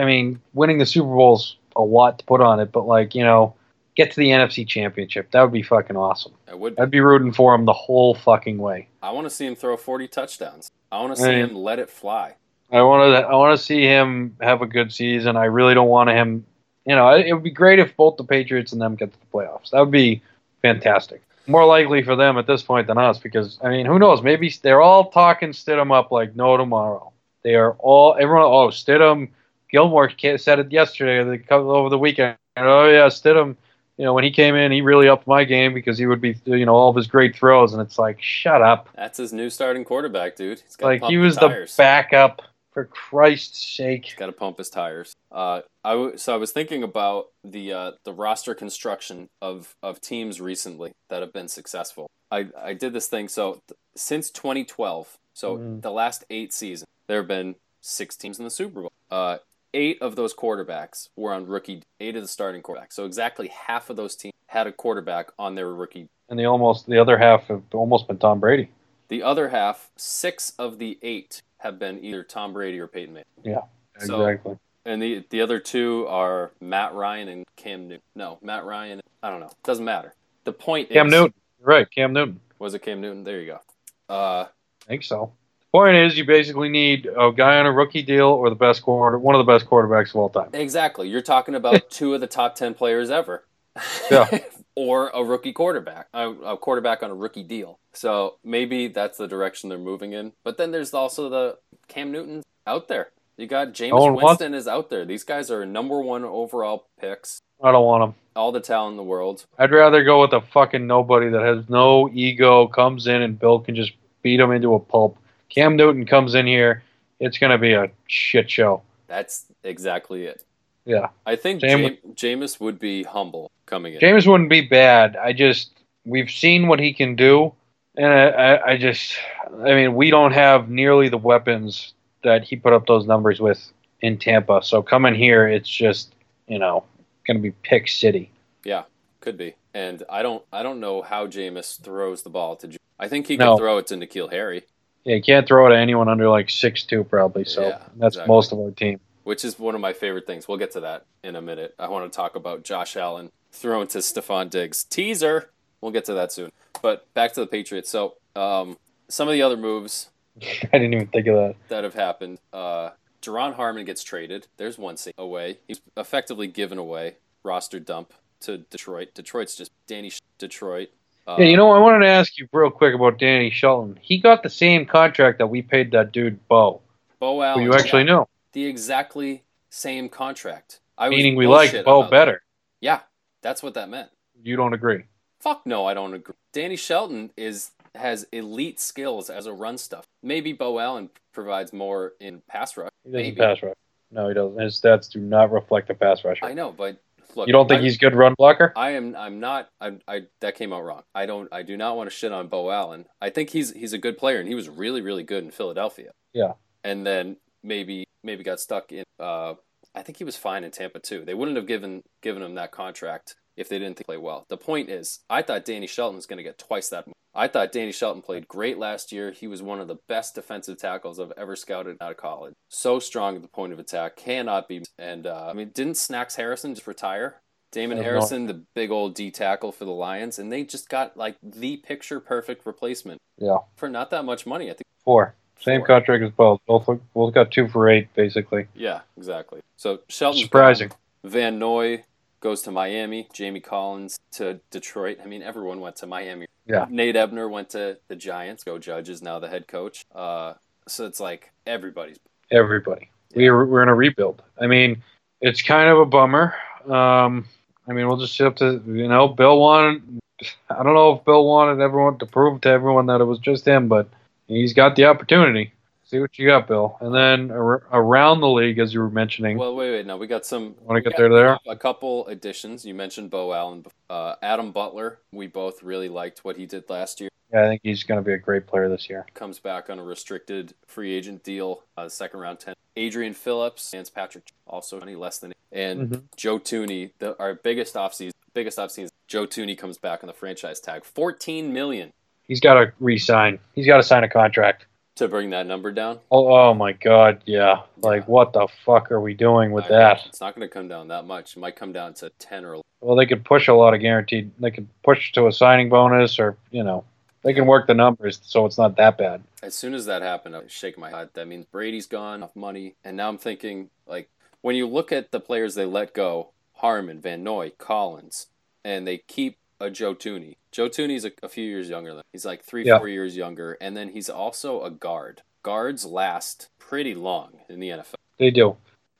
[SPEAKER 4] the Super Bowl's a lot to put on it, but get to the NFC Championship. That would be fucking awesome. I'd be rooting for him the whole fucking way.
[SPEAKER 3] I want to see him throw 40 touchdowns. I want to see him let it fly.
[SPEAKER 4] I want to see him have a good season. I really don't want him. It would be great if both the Patriots and them get to the playoffs. That would be fantastic. More likely for them at this point than us because, who knows? Maybe they're all talking Stidham up like no tomorrow. Stidham, Gilmore said it yesterday, over the weekend. Oh yeah, Stidham. When he came in, he really upped my game because he would be, all of his great throws, and it's like, shut up.
[SPEAKER 3] That's his new starting quarterback, dude. He's got to
[SPEAKER 4] Like
[SPEAKER 3] pump
[SPEAKER 4] he was
[SPEAKER 3] the tires.
[SPEAKER 4] the backup, for Christ's sake.
[SPEAKER 3] He's got to pump his tires. So I was thinking about the roster construction of teams recently that have been successful. I did this thing. So since 2012, the last 8 seasons, there have been 6 teams in the Super Bowl. 8 of those quarterbacks were on rookie. 8 of the starting quarterbacks. So exactly half of those teams had a quarterback on their rookie.
[SPEAKER 4] And the other half have almost been Tom Brady.
[SPEAKER 3] The other half, 6 of the 8 have been either Tom Brady or Peyton Manning.
[SPEAKER 4] Yeah, exactly.
[SPEAKER 3] And the other 2 are Matt Ryan and Cam Newton. No, Matt Ryan. I don't know. Doesn't matter. The point
[SPEAKER 4] Cam
[SPEAKER 3] is,
[SPEAKER 4] Newton. Right, Cam Newton.
[SPEAKER 3] Was it Cam Newton? There you go.
[SPEAKER 4] I think so. Point is, you basically need a guy on a rookie deal or one of the best quarterbacks of all time.
[SPEAKER 3] Exactly. You're talking about 2 of the top 10 players ever.
[SPEAKER 4] Yeah.
[SPEAKER 3] Or a rookie quarterback, a quarterback on a rookie deal. So maybe that's the direction they're moving in. But then there's also the Cam Newton out there. You got Jameis Winston is out there. These guys are number 1 overall picks.
[SPEAKER 4] I don't want him.
[SPEAKER 3] All the talent in the world.
[SPEAKER 4] I'd rather go with a fucking nobody that has no ego, comes in and Bill can just beat him into a pulp. Cam Newton comes in here, it's going to be a shit show.
[SPEAKER 3] That's exactly it.
[SPEAKER 4] Yeah.
[SPEAKER 3] I think Jameis would be humble coming in.
[SPEAKER 4] Jameis wouldn't be bad. We've seen what he can do, and we don't have nearly the weapons that he put up those numbers with in Tampa. So coming here, it's just, going to be pick city.
[SPEAKER 3] Yeah, could be. And I don't know how Jameis throws the ball to. I think he could throw it to N'Keal Harry.
[SPEAKER 4] Yeah, you can't throw it to anyone under like 6'2", probably. So
[SPEAKER 3] yeah,
[SPEAKER 4] that's exactly. Most of our team.
[SPEAKER 3] Which is one of my favorite things. We'll get to that in a minute. I want to talk about Josh Allen throwing to Stephon Diggs. Teaser! We'll get to that soon. But back to the Patriots. So some of the other moves.
[SPEAKER 4] I didn't even think of that.
[SPEAKER 3] That have happened. Jaron Harmon gets traded. There's one thing away. He's effectively given away. Roster dump to Detroit. Detroit's just Detroit.
[SPEAKER 4] Yeah, I wanted to ask you real quick about Danny Shelton. He got the same contract that we paid that dude, Bo Allen. Who you actually know.
[SPEAKER 3] The exactly same contract.
[SPEAKER 4] Meaning we like Bo better.
[SPEAKER 3] Yeah, that's what that meant.
[SPEAKER 4] You don't agree?
[SPEAKER 3] Fuck no, I don't agree. Danny Shelton has elite skills as a run stuff. Maybe Bo Allen provides more in pass rush.
[SPEAKER 4] He doesn't pass rush. No, he doesn't. His stats do not reflect the pass rush.
[SPEAKER 3] I know, but look,
[SPEAKER 4] you don't think he's a good run blocker?
[SPEAKER 3] I'm not. That came out wrong. I do not want to shit on Bo Allen. I think he's a good player, and he was really, really good in Philadelphia.
[SPEAKER 4] Yeah.
[SPEAKER 3] And then maybe got stuck in. I think he was fine in Tampa too. They wouldn't have given him that contract if they didn't think he played well. The point is, I thought Danny Shelton was going to get twice that much. I thought Danny Shelton played great last year. He was one of the best defensive tackles I've ever scouted out of college. So strong at the point of attack, cannot be. And didn't Snacks Harrison just retire? Damon Harrison, the big old D tackle for the Lions, and they just got like the picture perfect replacement.
[SPEAKER 4] Yeah.
[SPEAKER 3] For not that much money, I think.
[SPEAKER 4] 4. Same contract as both. Both got 2 for 8, basically.
[SPEAKER 3] Yeah, exactly. So Shelton.
[SPEAKER 4] Surprising.
[SPEAKER 3] Van Noy goes to Miami. Jamie Collins to Detroit. Everyone went to Miami.
[SPEAKER 4] Yeah.
[SPEAKER 3] Nate Ebner went to the Giants. Go Judge is now the head coach. So it's like everybody.
[SPEAKER 4] Yeah. We're in a rebuild. It's kind of a bummer. We'll just have to, Bill wanted. I don't know if Bill wanted everyone to prove to everyone that it was just him, but he's got the opportunity. See what you got, Bill. And then around the league, as you were mentioning.
[SPEAKER 3] Well, wait. No, we got some.
[SPEAKER 4] Want to get there?
[SPEAKER 3] A couple additions. You mentioned Bo Allen. Adam Butler. We both really liked what he did last year.
[SPEAKER 4] Yeah, I think he's going to be a great player this year.
[SPEAKER 3] Comes back on a restricted free agent deal. Second round 10. Adrian Phillips and Patrick also any less than. And Joe Thuney, our biggest offseason. Joe Thuney comes back on the franchise tag. $14 million.
[SPEAKER 4] He's got to re-sign. He's got to sign a contract.
[SPEAKER 3] To bring that number down?
[SPEAKER 4] Oh my God, yeah. Like, what the fuck are we doing with that?
[SPEAKER 3] It's not going to come down that much. It might come down to 10 or 11.
[SPEAKER 4] Well, they could push a lot of guaranteed. They could push to a signing bonus or, they can work the numbers so it's not that bad.
[SPEAKER 3] As soon as that happened, I was shaking my head. That means Brady's gone, enough money. And now I'm thinking, like, when you look at the players they let go, Harmon, Van Noy, Collins, and they keep a Joe Thuney. Joe Thuney's a few years younger than he's like 4 years younger, and then he's also a guard. Guards last pretty long in the NFL.
[SPEAKER 4] They do.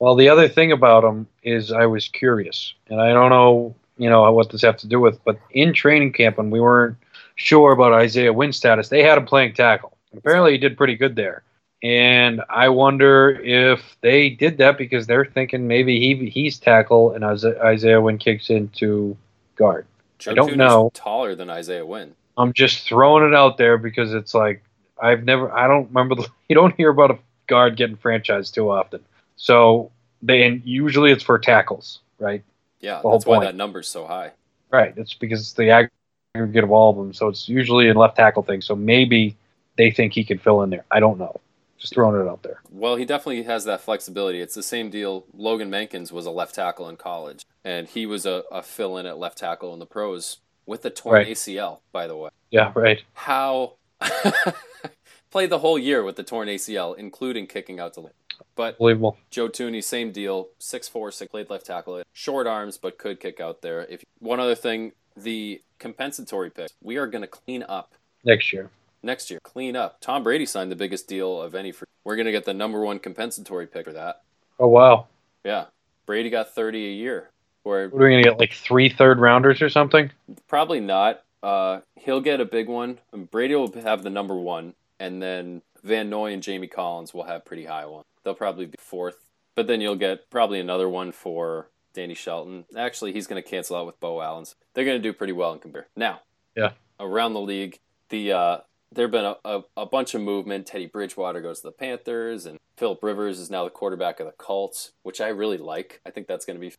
[SPEAKER 4] Well, the other thing about him is I was curious, and I don't know, what this have to do with, but in training camp when we weren't sure about Isaiah Wynn's status, they had him playing tackle. Apparently, he did pretty good there, and I wonder if they did that because they're thinking maybe he's tackle and Isaiah Wynn kicks into guard.
[SPEAKER 3] Joe
[SPEAKER 4] I don't
[SPEAKER 3] Thuney's
[SPEAKER 4] know.
[SPEAKER 3] taller than Isaiah Wynn.
[SPEAKER 4] I'm just throwing it out there because it's like I don't remember. You don't hear about a guard getting franchised too often. So and usually it's for tackles, right?
[SPEAKER 3] Yeah,
[SPEAKER 4] The whole
[SPEAKER 3] that's why
[SPEAKER 4] point.
[SPEAKER 3] that number's so high.
[SPEAKER 4] Right. It's because it's the aggregate of all of them. So it's usually a left tackle thing. So maybe they think he can fill in there. I don't know. Just throwing it out there.
[SPEAKER 3] Well, he definitely has that flexibility. It's the same deal. Logan Mankins was a left tackle in college, and he was a fill-in at left tackle in the pros with a torn
[SPEAKER 4] Right.
[SPEAKER 3] ACL, by the way.
[SPEAKER 4] Yeah. Right.
[SPEAKER 3] How played the whole year with the torn ACL, including kicking out to. But
[SPEAKER 4] Unbelievable.
[SPEAKER 3] Joe Thuney, same deal. 6'4", played left tackle. Short arms, but could kick out there. One other thing, the compensatory pick, we are going to clean up
[SPEAKER 4] Next year.
[SPEAKER 3] next year. Clean up. Tom Brady signed the biggest deal of any. We're going to get the number one compensatory pick for that.
[SPEAKER 4] Oh wow.
[SPEAKER 3] Yeah. Brady got 30 a year. Or
[SPEAKER 4] What are we gonna get? Like 3 third-rounders or something?
[SPEAKER 3] probably not. He'll get a big one. Brady will have the number one, and then Van Noy and Jamie Collins will have pretty high ones. They'll probably be fourth. But then you'll get probably another one for Danny Shelton. Actually, he's going to cancel out with Bo Allen. They're going to do pretty well in compare. Now,
[SPEAKER 4] Yeah.
[SPEAKER 3] around the league, there have been a bunch of movement. Teddy Bridgewater goes to the Panthers, and Phillip Rivers is now the quarterback of the Colts, which I really like. I think that's going to be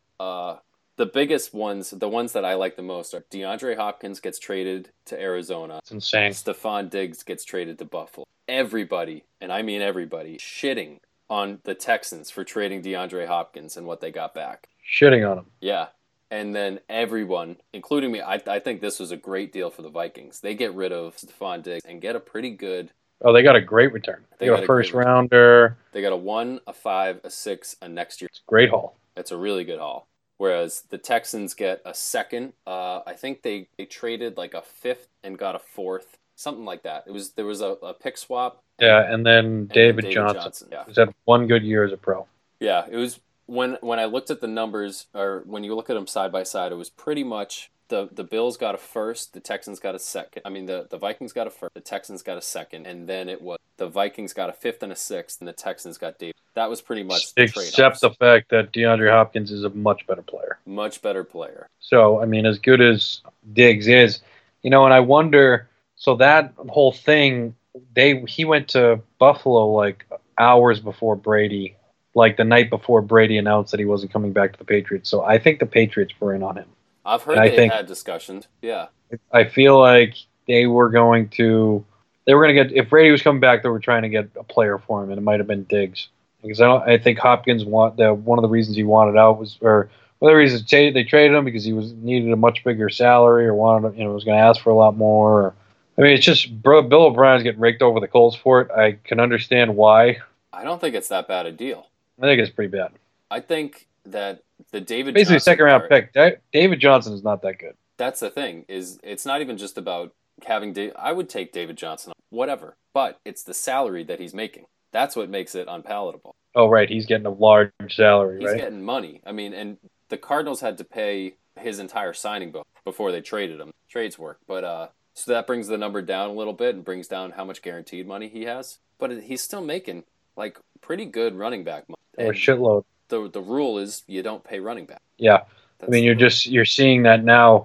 [SPEAKER 3] the biggest ones. The ones that I like the most are DeAndre Hopkins gets traded to Arizona.
[SPEAKER 4] It's insane.
[SPEAKER 3] Stephon Diggs gets traded to Buffalo. Everybody, and I mean everybody, shitting on the Texans for trading DeAndre Hopkins and what they got back.
[SPEAKER 4] Shitting on him.
[SPEAKER 3] Yeah. And then everyone, including me, I think this was a great deal for the Vikings. They get rid of Stephon Diggs and get a pretty good.
[SPEAKER 4] Oh, they got a great return. They got a first rounder.
[SPEAKER 3] They got a 1, a 5, a 6, a next year.
[SPEAKER 4] It's a great haul.
[SPEAKER 3] It's a really good haul. Whereas the Texans get a second. I think they traded like a 5th and got a 4th, something like that. There was a pick swap.
[SPEAKER 4] Yeah, and then David Johnson.
[SPEAKER 3] Yeah.
[SPEAKER 4] He's had one good year as a pro.
[SPEAKER 3] Yeah, it was when I looked at the numbers, or when you look at them side by side, it was pretty much the Bills got a first, the Texans got a second. I mean, the Vikings got a first, the Texans got a second, and then it was the Vikings got a 5th and a 6th, and the Texans got David. That was pretty much the trade-offs.
[SPEAKER 4] Except the fact that DeAndre Hopkins is a much better player.
[SPEAKER 3] Much better player.
[SPEAKER 4] So, I mean, as good as Diggs is, and I wonder, so that whole thing, he went to Buffalo like hours before Brady, like the night before Brady announced that he wasn't coming back to the Patriots. So I think the Patriots were in on him.
[SPEAKER 3] I've heard they had discussions. Yeah.
[SPEAKER 4] I feel like they were going to get, if Brady was coming back, they were trying to get a player for him, and it might have been Diggs. Because I think Hopkins one of the reasons he wanted out was, or one of the reasons they traded him because he needed a much bigger salary, or was going to ask for a lot more. I mean, it's just Bill O'Brien's getting raked over the coals for it. I can understand why.
[SPEAKER 3] I don't think it's that bad a deal.
[SPEAKER 4] I think it's pretty bad.
[SPEAKER 3] I think that the David
[SPEAKER 4] Basically,
[SPEAKER 3] Johnson
[SPEAKER 4] second round
[SPEAKER 3] part,
[SPEAKER 4] pick. David Johnson is not that good.
[SPEAKER 3] That's the thing, is it's not even just about having I would take David Johnson, whatever, but it's the salary that he's making. That's what makes it unpalatable.
[SPEAKER 4] Oh, right. He's getting a large salary, right?
[SPEAKER 3] He's getting money. I mean, and the Cardinals had to pay his entire signing book before they traded him. Trades work. But so that brings the number down a little bit and brings down how much guaranteed money he has. But he's still making like pretty good running back money.
[SPEAKER 4] Oh, a shitload.
[SPEAKER 3] The rule is you don't pay running back.
[SPEAKER 4] Yeah.
[SPEAKER 3] That's
[SPEAKER 4] I mean, you're seeing that now,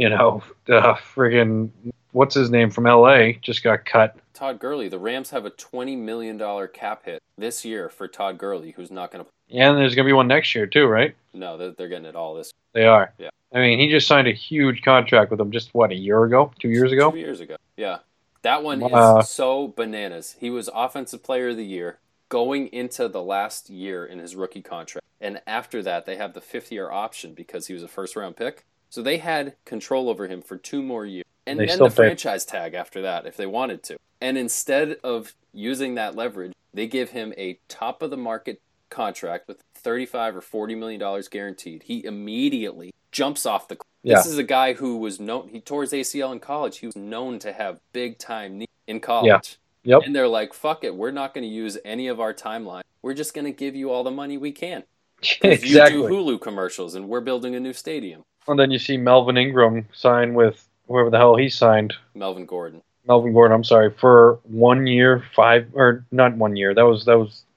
[SPEAKER 4] friggin' what's his name from LA just got cut.
[SPEAKER 3] Todd Gurley. The Rams have a $20 million cap hit this year for Todd Gurley, who's not going to.
[SPEAKER 4] And there's going to be one next year too, right?
[SPEAKER 3] No, they're getting it all this.
[SPEAKER 4] They are.
[SPEAKER 3] Yeah.
[SPEAKER 4] I mean, he just signed a huge contract with them just, a year ago? 2 years ago?
[SPEAKER 3] 2 years ago. Yeah. That one is so bananas. He was Offensive Player of the Year going into the last year in his rookie contract. And after that, they have the 5th-year option because he was a first-round pick. So they had control over him for 2 more years. And then the franchise tag after that, if they wanted to. And instead of using that leverage, they give him a top-of-the-market contract with $35 or $40 million guaranteed. He immediately jumps off the cliff.
[SPEAKER 4] Yeah.
[SPEAKER 3] This is a guy who was known, he tore his ACL in college. He was known to have big-time knee in college.
[SPEAKER 4] Yep.
[SPEAKER 3] And they're like, fuck it, we're not going to use any of our timeline. We're just going to give you all the money we can. 'Cause
[SPEAKER 4] Exactly.
[SPEAKER 3] You do Hulu commercials, and we're building a new stadium.
[SPEAKER 4] And then you see Melvin Ingram sign with whoever the hell he signed.
[SPEAKER 3] Melvin Gordon.
[SPEAKER 4] Melvin Gordon, I'm sorry, for 1 year, or not 1 year. That was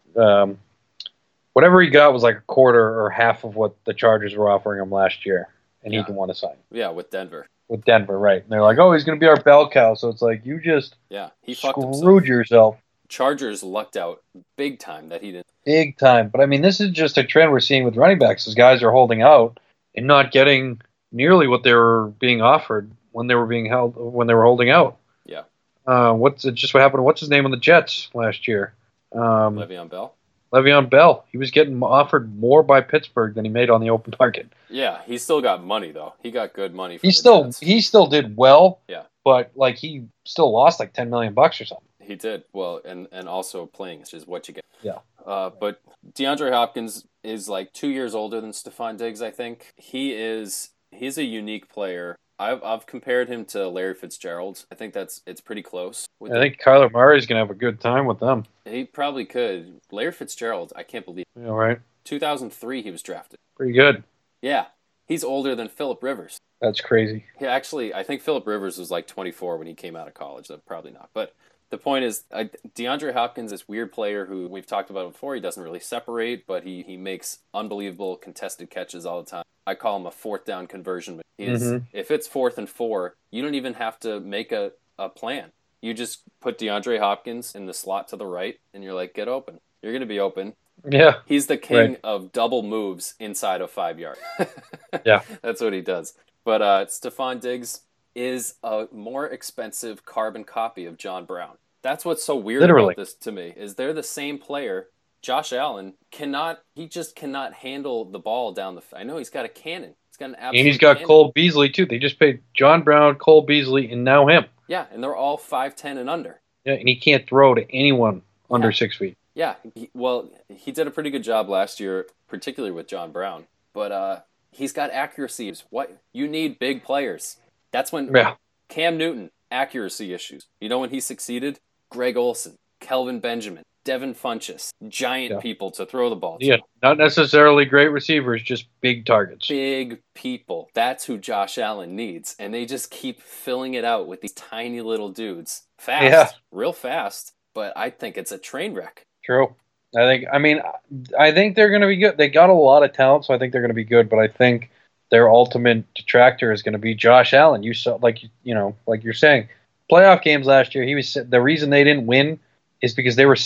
[SPEAKER 4] whatever he got was like a quarter or half of what the Chargers were offering him last year, and he
[SPEAKER 3] Yeah.
[SPEAKER 4] didn't want to sign
[SPEAKER 3] Yeah, with Denver.
[SPEAKER 4] with Denver, right? And they're like, oh, he's going to be our bell cow. So it's like you just
[SPEAKER 3] Yeah, he fucked
[SPEAKER 4] screwed
[SPEAKER 3] himself.
[SPEAKER 4] yourself
[SPEAKER 3] Chargers lucked out big time that he didn't.
[SPEAKER 4] big time. But I mean, this is just a trend we're seeing with running backs. Is guys are holding out and not getting nearly what they were being offered when they were holding out.
[SPEAKER 3] Yeah.
[SPEAKER 4] Just what happened? What's his name on the Jets last year?
[SPEAKER 3] Le'Veon Bell.
[SPEAKER 4] Le'Veon Bell. He was getting offered more by Pittsburgh than he made on the open market.
[SPEAKER 3] Yeah, he still got money though. He got good money. From
[SPEAKER 4] He
[SPEAKER 3] the Jets.
[SPEAKER 4] still did well.
[SPEAKER 3] Yeah.
[SPEAKER 4] But like he still lost like $10 million or something.
[SPEAKER 3] He did well, and also playing, which is what you get.
[SPEAKER 4] Yeah.
[SPEAKER 3] But DeAndre Hopkins is like 2 years older than Stephon Diggs. I think he's a unique player. I've compared him to Larry Fitzgerald. I think it's pretty close.
[SPEAKER 4] I think Kyler Murray's gonna have a good time with them.
[SPEAKER 3] He probably could. Larry Fitzgerald, I can't believe.
[SPEAKER 4] Yeah, right.
[SPEAKER 3] 2003 he was drafted.
[SPEAKER 4] Pretty good.
[SPEAKER 3] Yeah, he's older than Phillip Rivers.
[SPEAKER 4] That's crazy.
[SPEAKER 3] Yeah, actually, I think Phillip Rivers was like 24 when he came out of college. Probably not. But the point is, DeAndre Hopkins is this weird player who we've talked about before. He doesn't really separate, but he makes unbelievable contested catches all the time. I call him a fourth down conversion. If it's 4th and 4, you don't even have to make a plan. You just put DeAndre Hopkins in the slot to the right, and you're like, get open. You're going to be open.
[SPEAKER 4] Yeah.
[SPEAKER 3] He's the king of double moves inside of 5 yards.
[SPEAKER 4] Yeah.
[SPEAKER 3] That's what he does. But Stephon Diggs is a more expensive carbon copy of John Brown. That's what's so weird about this to me, is they're the same player. Josh Allen just cannot handle the ball down the field. I know he's got a cannon. He's got an absolute
[SPEAKER 4] And he's got
[SPEAKER 3] cannon.
[SPEAKER 4] Cole Beasley too. They just paid John Brown, Cole Beasley, and now him.
[SPEAKER 3] Yeah, and they're all 5'10" and under.
[SPEAKER 4] Yeah, and he can't throw to anyone under 6 feet.
[SPEAKER 3] Yeah, he did a pretty good job last year, particularly with John Brown. But he's got accuracies. What you need big players. That's when Cam Newton, accuracy issues. You know when he succeeded? Greg Olsen, Kelvin Benjamin, Devin Funchess, giant people to throw the ball to.
[SPEAKER 4] Yeah, not necessarily great receivers, just big targets.
[SPEAKER 3] Big people. That's who Josh Allen needs. And they just keep filling it out with these tiny little dudes. Fast, real fast. But I think it's a train wreck.
[SPEAKER 4] True. I think they're going to be good. They got a lot of talent, so I think they're going to be good. But I think their ultimate detractor is going to be Josh Allen. You saw, like you're saying, playoff games last year. The reason they didn't win is because they were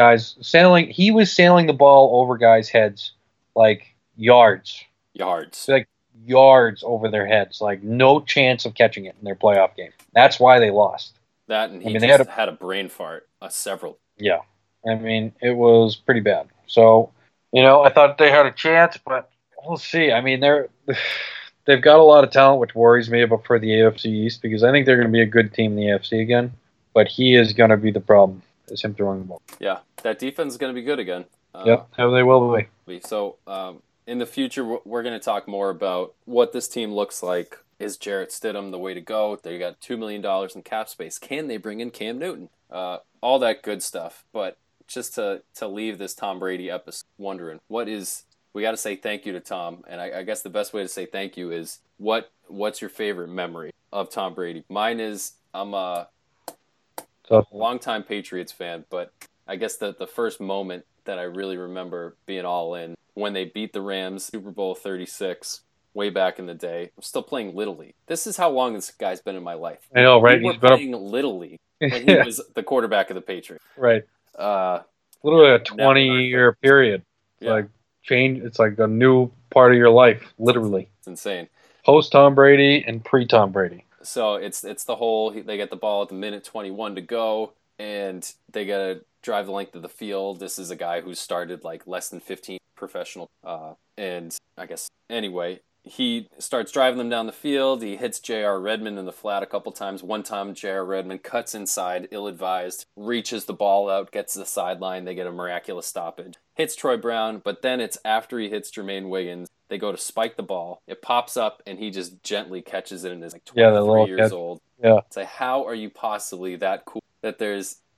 [SPEAKER 4] He was sailing the ball over guys' heads like yards, like yards over their heads, like no chance of catching it in their playoff game. That's why they lost.
[SPEAKER 3] That and he
[SPEAKER 4] they
[SPEAKER 3] had a brain fart, several.
[SPEAKER 4] Yeah. I mean, it was pretty bad. So, I thought they had a chance, but we'll see. I mean, they've got a lot of talent, which worries me about for the AFC East, because I think they're going to be a good team in the AFC again. But he is going to be the problem, is him throwing the ball.
[SPEAKER 3] Yeah, that defense is going to be good again.
[SPEAKER 4] Yep, they will be.
[SPEAKER 3] So, in the future, we're going to talk more about what this team looks like. Is Jarrett Stidham the way to go? They got $2 million in cap space. Can they bring in Cam Newton? All that good stuff. But just to leave this Tom Brady episode wondering, we got to say thank you to Tom. And I guess the best way to say thank you is what's your favorite memory of Tom Brady? Mine is I'm a longtime Patriots fan, but I guess the first moment that I really remember being all in when they beat the Rams, Super Bowl 36, way back in the day. I'm still playing Little League. This is how long this guy's been in my life.
[SPEAKER 4] I know, right?
[SPEAKER 3] He's playing Little League when he was the quarterback of the Patriots.
[SPEAKER 4] Right. Literally a 20-year period.
[SPEAKER 3] Yeah.
[SPEAKER 4] It's like a new part of your life, literally.
[SPEAKER 3] It's insane.
[SPEAKER 4] Post Tom Brady and pre Tom Brady.
[SPEAKER 3] So it's the whole, they get the ball at the minute 21 to go, and they got to drive the length of the field. This is a guy who started like less than 15 professional. And I guess, anyway, he starts driving them down the field. He hits J.R. Redmond in the flat a couple times. One time, J.R. Redmond cuts inside, ill-advised, reaches the ball out, gets to the sideline. They get a miraculous stoppage. Hits Troy Brown, but then it's after he hits Jermaine Wiggins. They go to spike the ball. It pops up, and he just gently catches it and is like 23 years old.
[SPEAKER 4] Yeah.
[SPEAKER 3] It's like, how are you possibly that cool that there's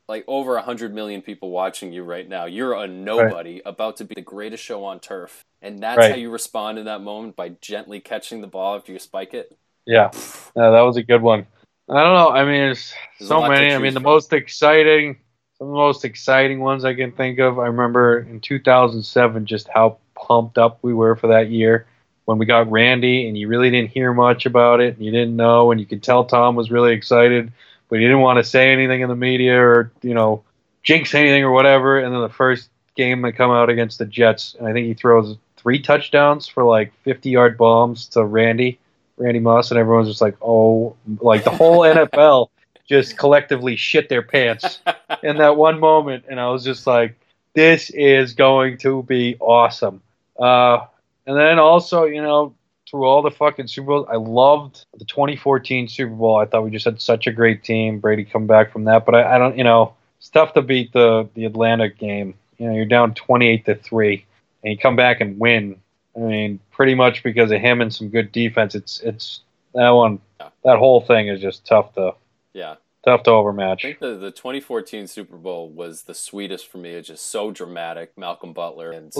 [SPEAKER 3] like over 100 million people watching you right now. You're a nobody about to be the greatest show on turf. And that's how you respond in that moment, by gently catching the ball after you spike it.
[SPEAKER 4] Yeah, that was a good one. I don't know. I mean, there's so many. I mean, some of the most exciting ones I can think of. I remember in 2007 just how pumped up we were for that year when we got Randy, and you really didn't hear much about it, and you didn't know, and you could tell Tom was really excited, but he didn't want to say anything in the media or, jinx anything or whatever. And then the first game they come out against the Jets, and I think he throws 3 touchdowns for like 50-yard bombs to Randy Moss, and everyone's just like, oh, like the whole NFL just collectively shit their pants in that one moment. And I was just like, this is going to be awesome. And then also, through all the fucking Super Bowls, I loved the 2014 Super Bowl. I thought we just had such a great team. Brady come back from that. But I don't, it's tough to beat the Atlanta game. You're down 28-3, and you come back and win. I mean, pretty much because of him and some good defense. It's that one. That whole thing is just tough to overmatch.
[SPEAKER 3] I think the 2014 Super Bowl was the sweetest for me. It's just so dramatic. Malcolm Butler and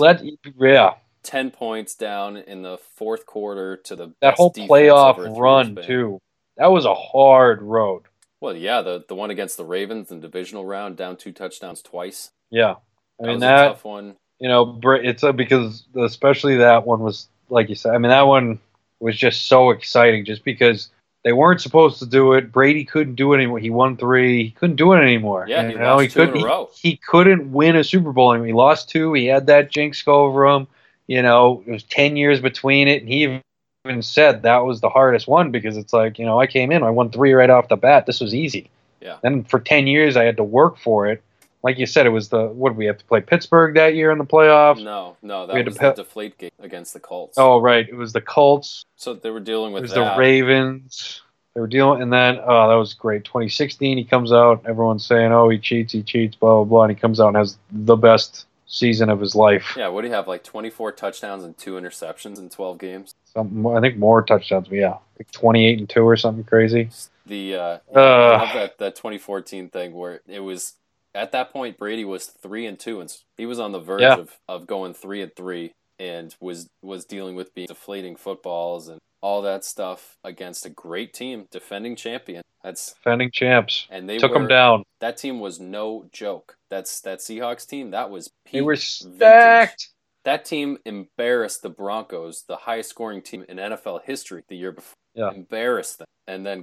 [SPEAKER 3] 10 points down in the fourth quarter to the
[SPEAKER 4] that whole playoff run too. That was a hard road.
[SPEAKER 3] Well, yeah, the one against the Ravens in the divisional round, down 2 touchdowns twice.
[SPEAKER 4] Yeah,
[SPEAKER 3] I mean that was a tough one.
[SPEAKER 4] It's because especially that one was, like you said, I mean, that one was just so exciting just because they weren't supposed to do it. Brady couldn't do it anymore. He won 3. He couldn't do it anymore.
[SPEAKER 3] Yeah, he lost 2 in a row.
[SPEAKER 4] He couldn't win a Super Bowl anymore. He lost 2. He had that jinx go over him. It was 10 years between it. And he even said that was the hardest one because it's like, I came in, I won 3 right off the bat. This was easy.
[SPEAKER 3] Yeah.
[SPEAKER 4] Then for 10 years, I had to work for it. Like you said, it was what did we have to play Pittsburgh that year in the playoffs?
[SPEAKER 3] No, that was the deflate game against the Colts.
[SPEAKER 4] Oh, right. It was the Colts.
[SPEAKER 3] So they were dealing with
[SPEAKER 4] that. It was the Ravens. They were dealing, and then, that was great. 2016, he comes out, everyone's saying, oh, he cheats, blah, blah, blah, and he comes out and has the best season of his life.
[SPEAKER 3] Yeah, what do you have, like 24 touchdowns and 2 interceptions in 12 games?
[SPEAKER 4] I think more touchdowns, but yeah, like 28-2 or something crazy.
[SPEAKER 3] I love that 2014 thing where it was, at that point, Brady was 3-2, and he was on the verge of going 3-3, and was dealing with being deflating footballs and all that stuff against a great team, defending champion.
[SPEAKER 4] Defending champs.
[SPEAKER 3] And they
[SPEAKER 4] took them down.
[SPEAKER 3] That team was no joke. That Seahawks team, that was peak.
[SPEAKER 4] They were stacked.
[SPEAKER 3] Vintage. That team embarrassed the Broncos, the highest scoring team in NFL history the year before.
[SPEAKER 4] Yeah.
[SPEAKER 3] Embarrassed them. And then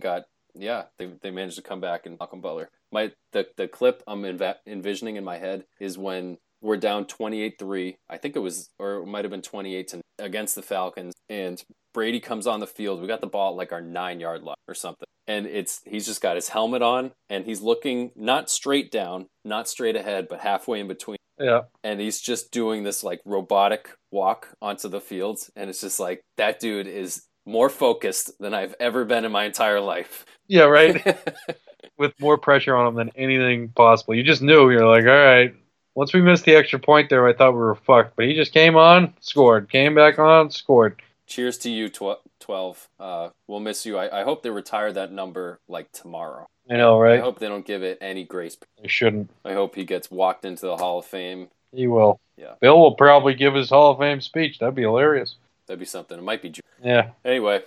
[SPEAKER 3] they managed to come back, and Malcolm Butler. The clip I'm envisioning in my head is when we're down 28-3. I think it was, or it might have been 28 against the Falcons, and Brady comes on the field. We got the ball at like our 9-yard line or something. And he's just got his helmet on, and he's looking not straight down, not straight ahead, but halfway in between.
[SPEAKER 4] Yeah.
[SPEAKER 3] And he's just doing this like robotic walk onto the field. And it's just like, that dude is more focused than I've ever been in my entire life.
[SPEAKER 4] Yeah, right. With more pressure on him than anything possible. You just knew. You're like, all right. Once we missed the extra point there, I thought we were fucked. But he just came on, scored. Came back on, scored.
[SPEAKER 3] Cheers to you, 12. We'll miss you. I hope they retire that number like tomorrow.
[SPEAKER 4] I know, right?
[SPEAKER 3] I hope they don't give it any grace.
[SPEAKER 4] They shouldn't.
[SPEAKER 3] I hope he gets walked into the Hall of Fame.
[SPEAKER 4] He will.
[SPEAKER 3] Yeah.
[SPEAKER 4] Bill will probably give his Hall of Fame speech. That'd be hilarious.
[SPEAKER 3] That'd be something. It might be.
[SPEAKER 4] Yeah.
[SPEAKER 3] Anyway,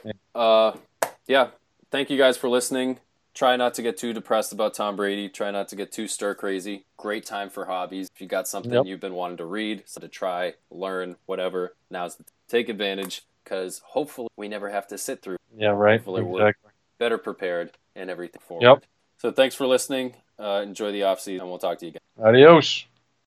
[SPEAKER 3] thank you guys for listening. Try not to get too depressed about Tom Brady. Try not to get too stir crazy. Great time for hobbies. If you got something you've been wanting to read, something to try, learn, whatever, now's the take advantage, because hopefully we never have to sit through.
[SPEAKER 4] Yeah, right.
[SPEAKER 3] Hopefully
[SPEAKER 4] exactly.
[SPEAKER 3] we're better prepared and everything forward.
[SPEAKER 4] Yep.
[SPEAKER 3] So thanks for listening. Enjoy the off season, and we'll talk to you again.
[SPEAKER 4] Adios.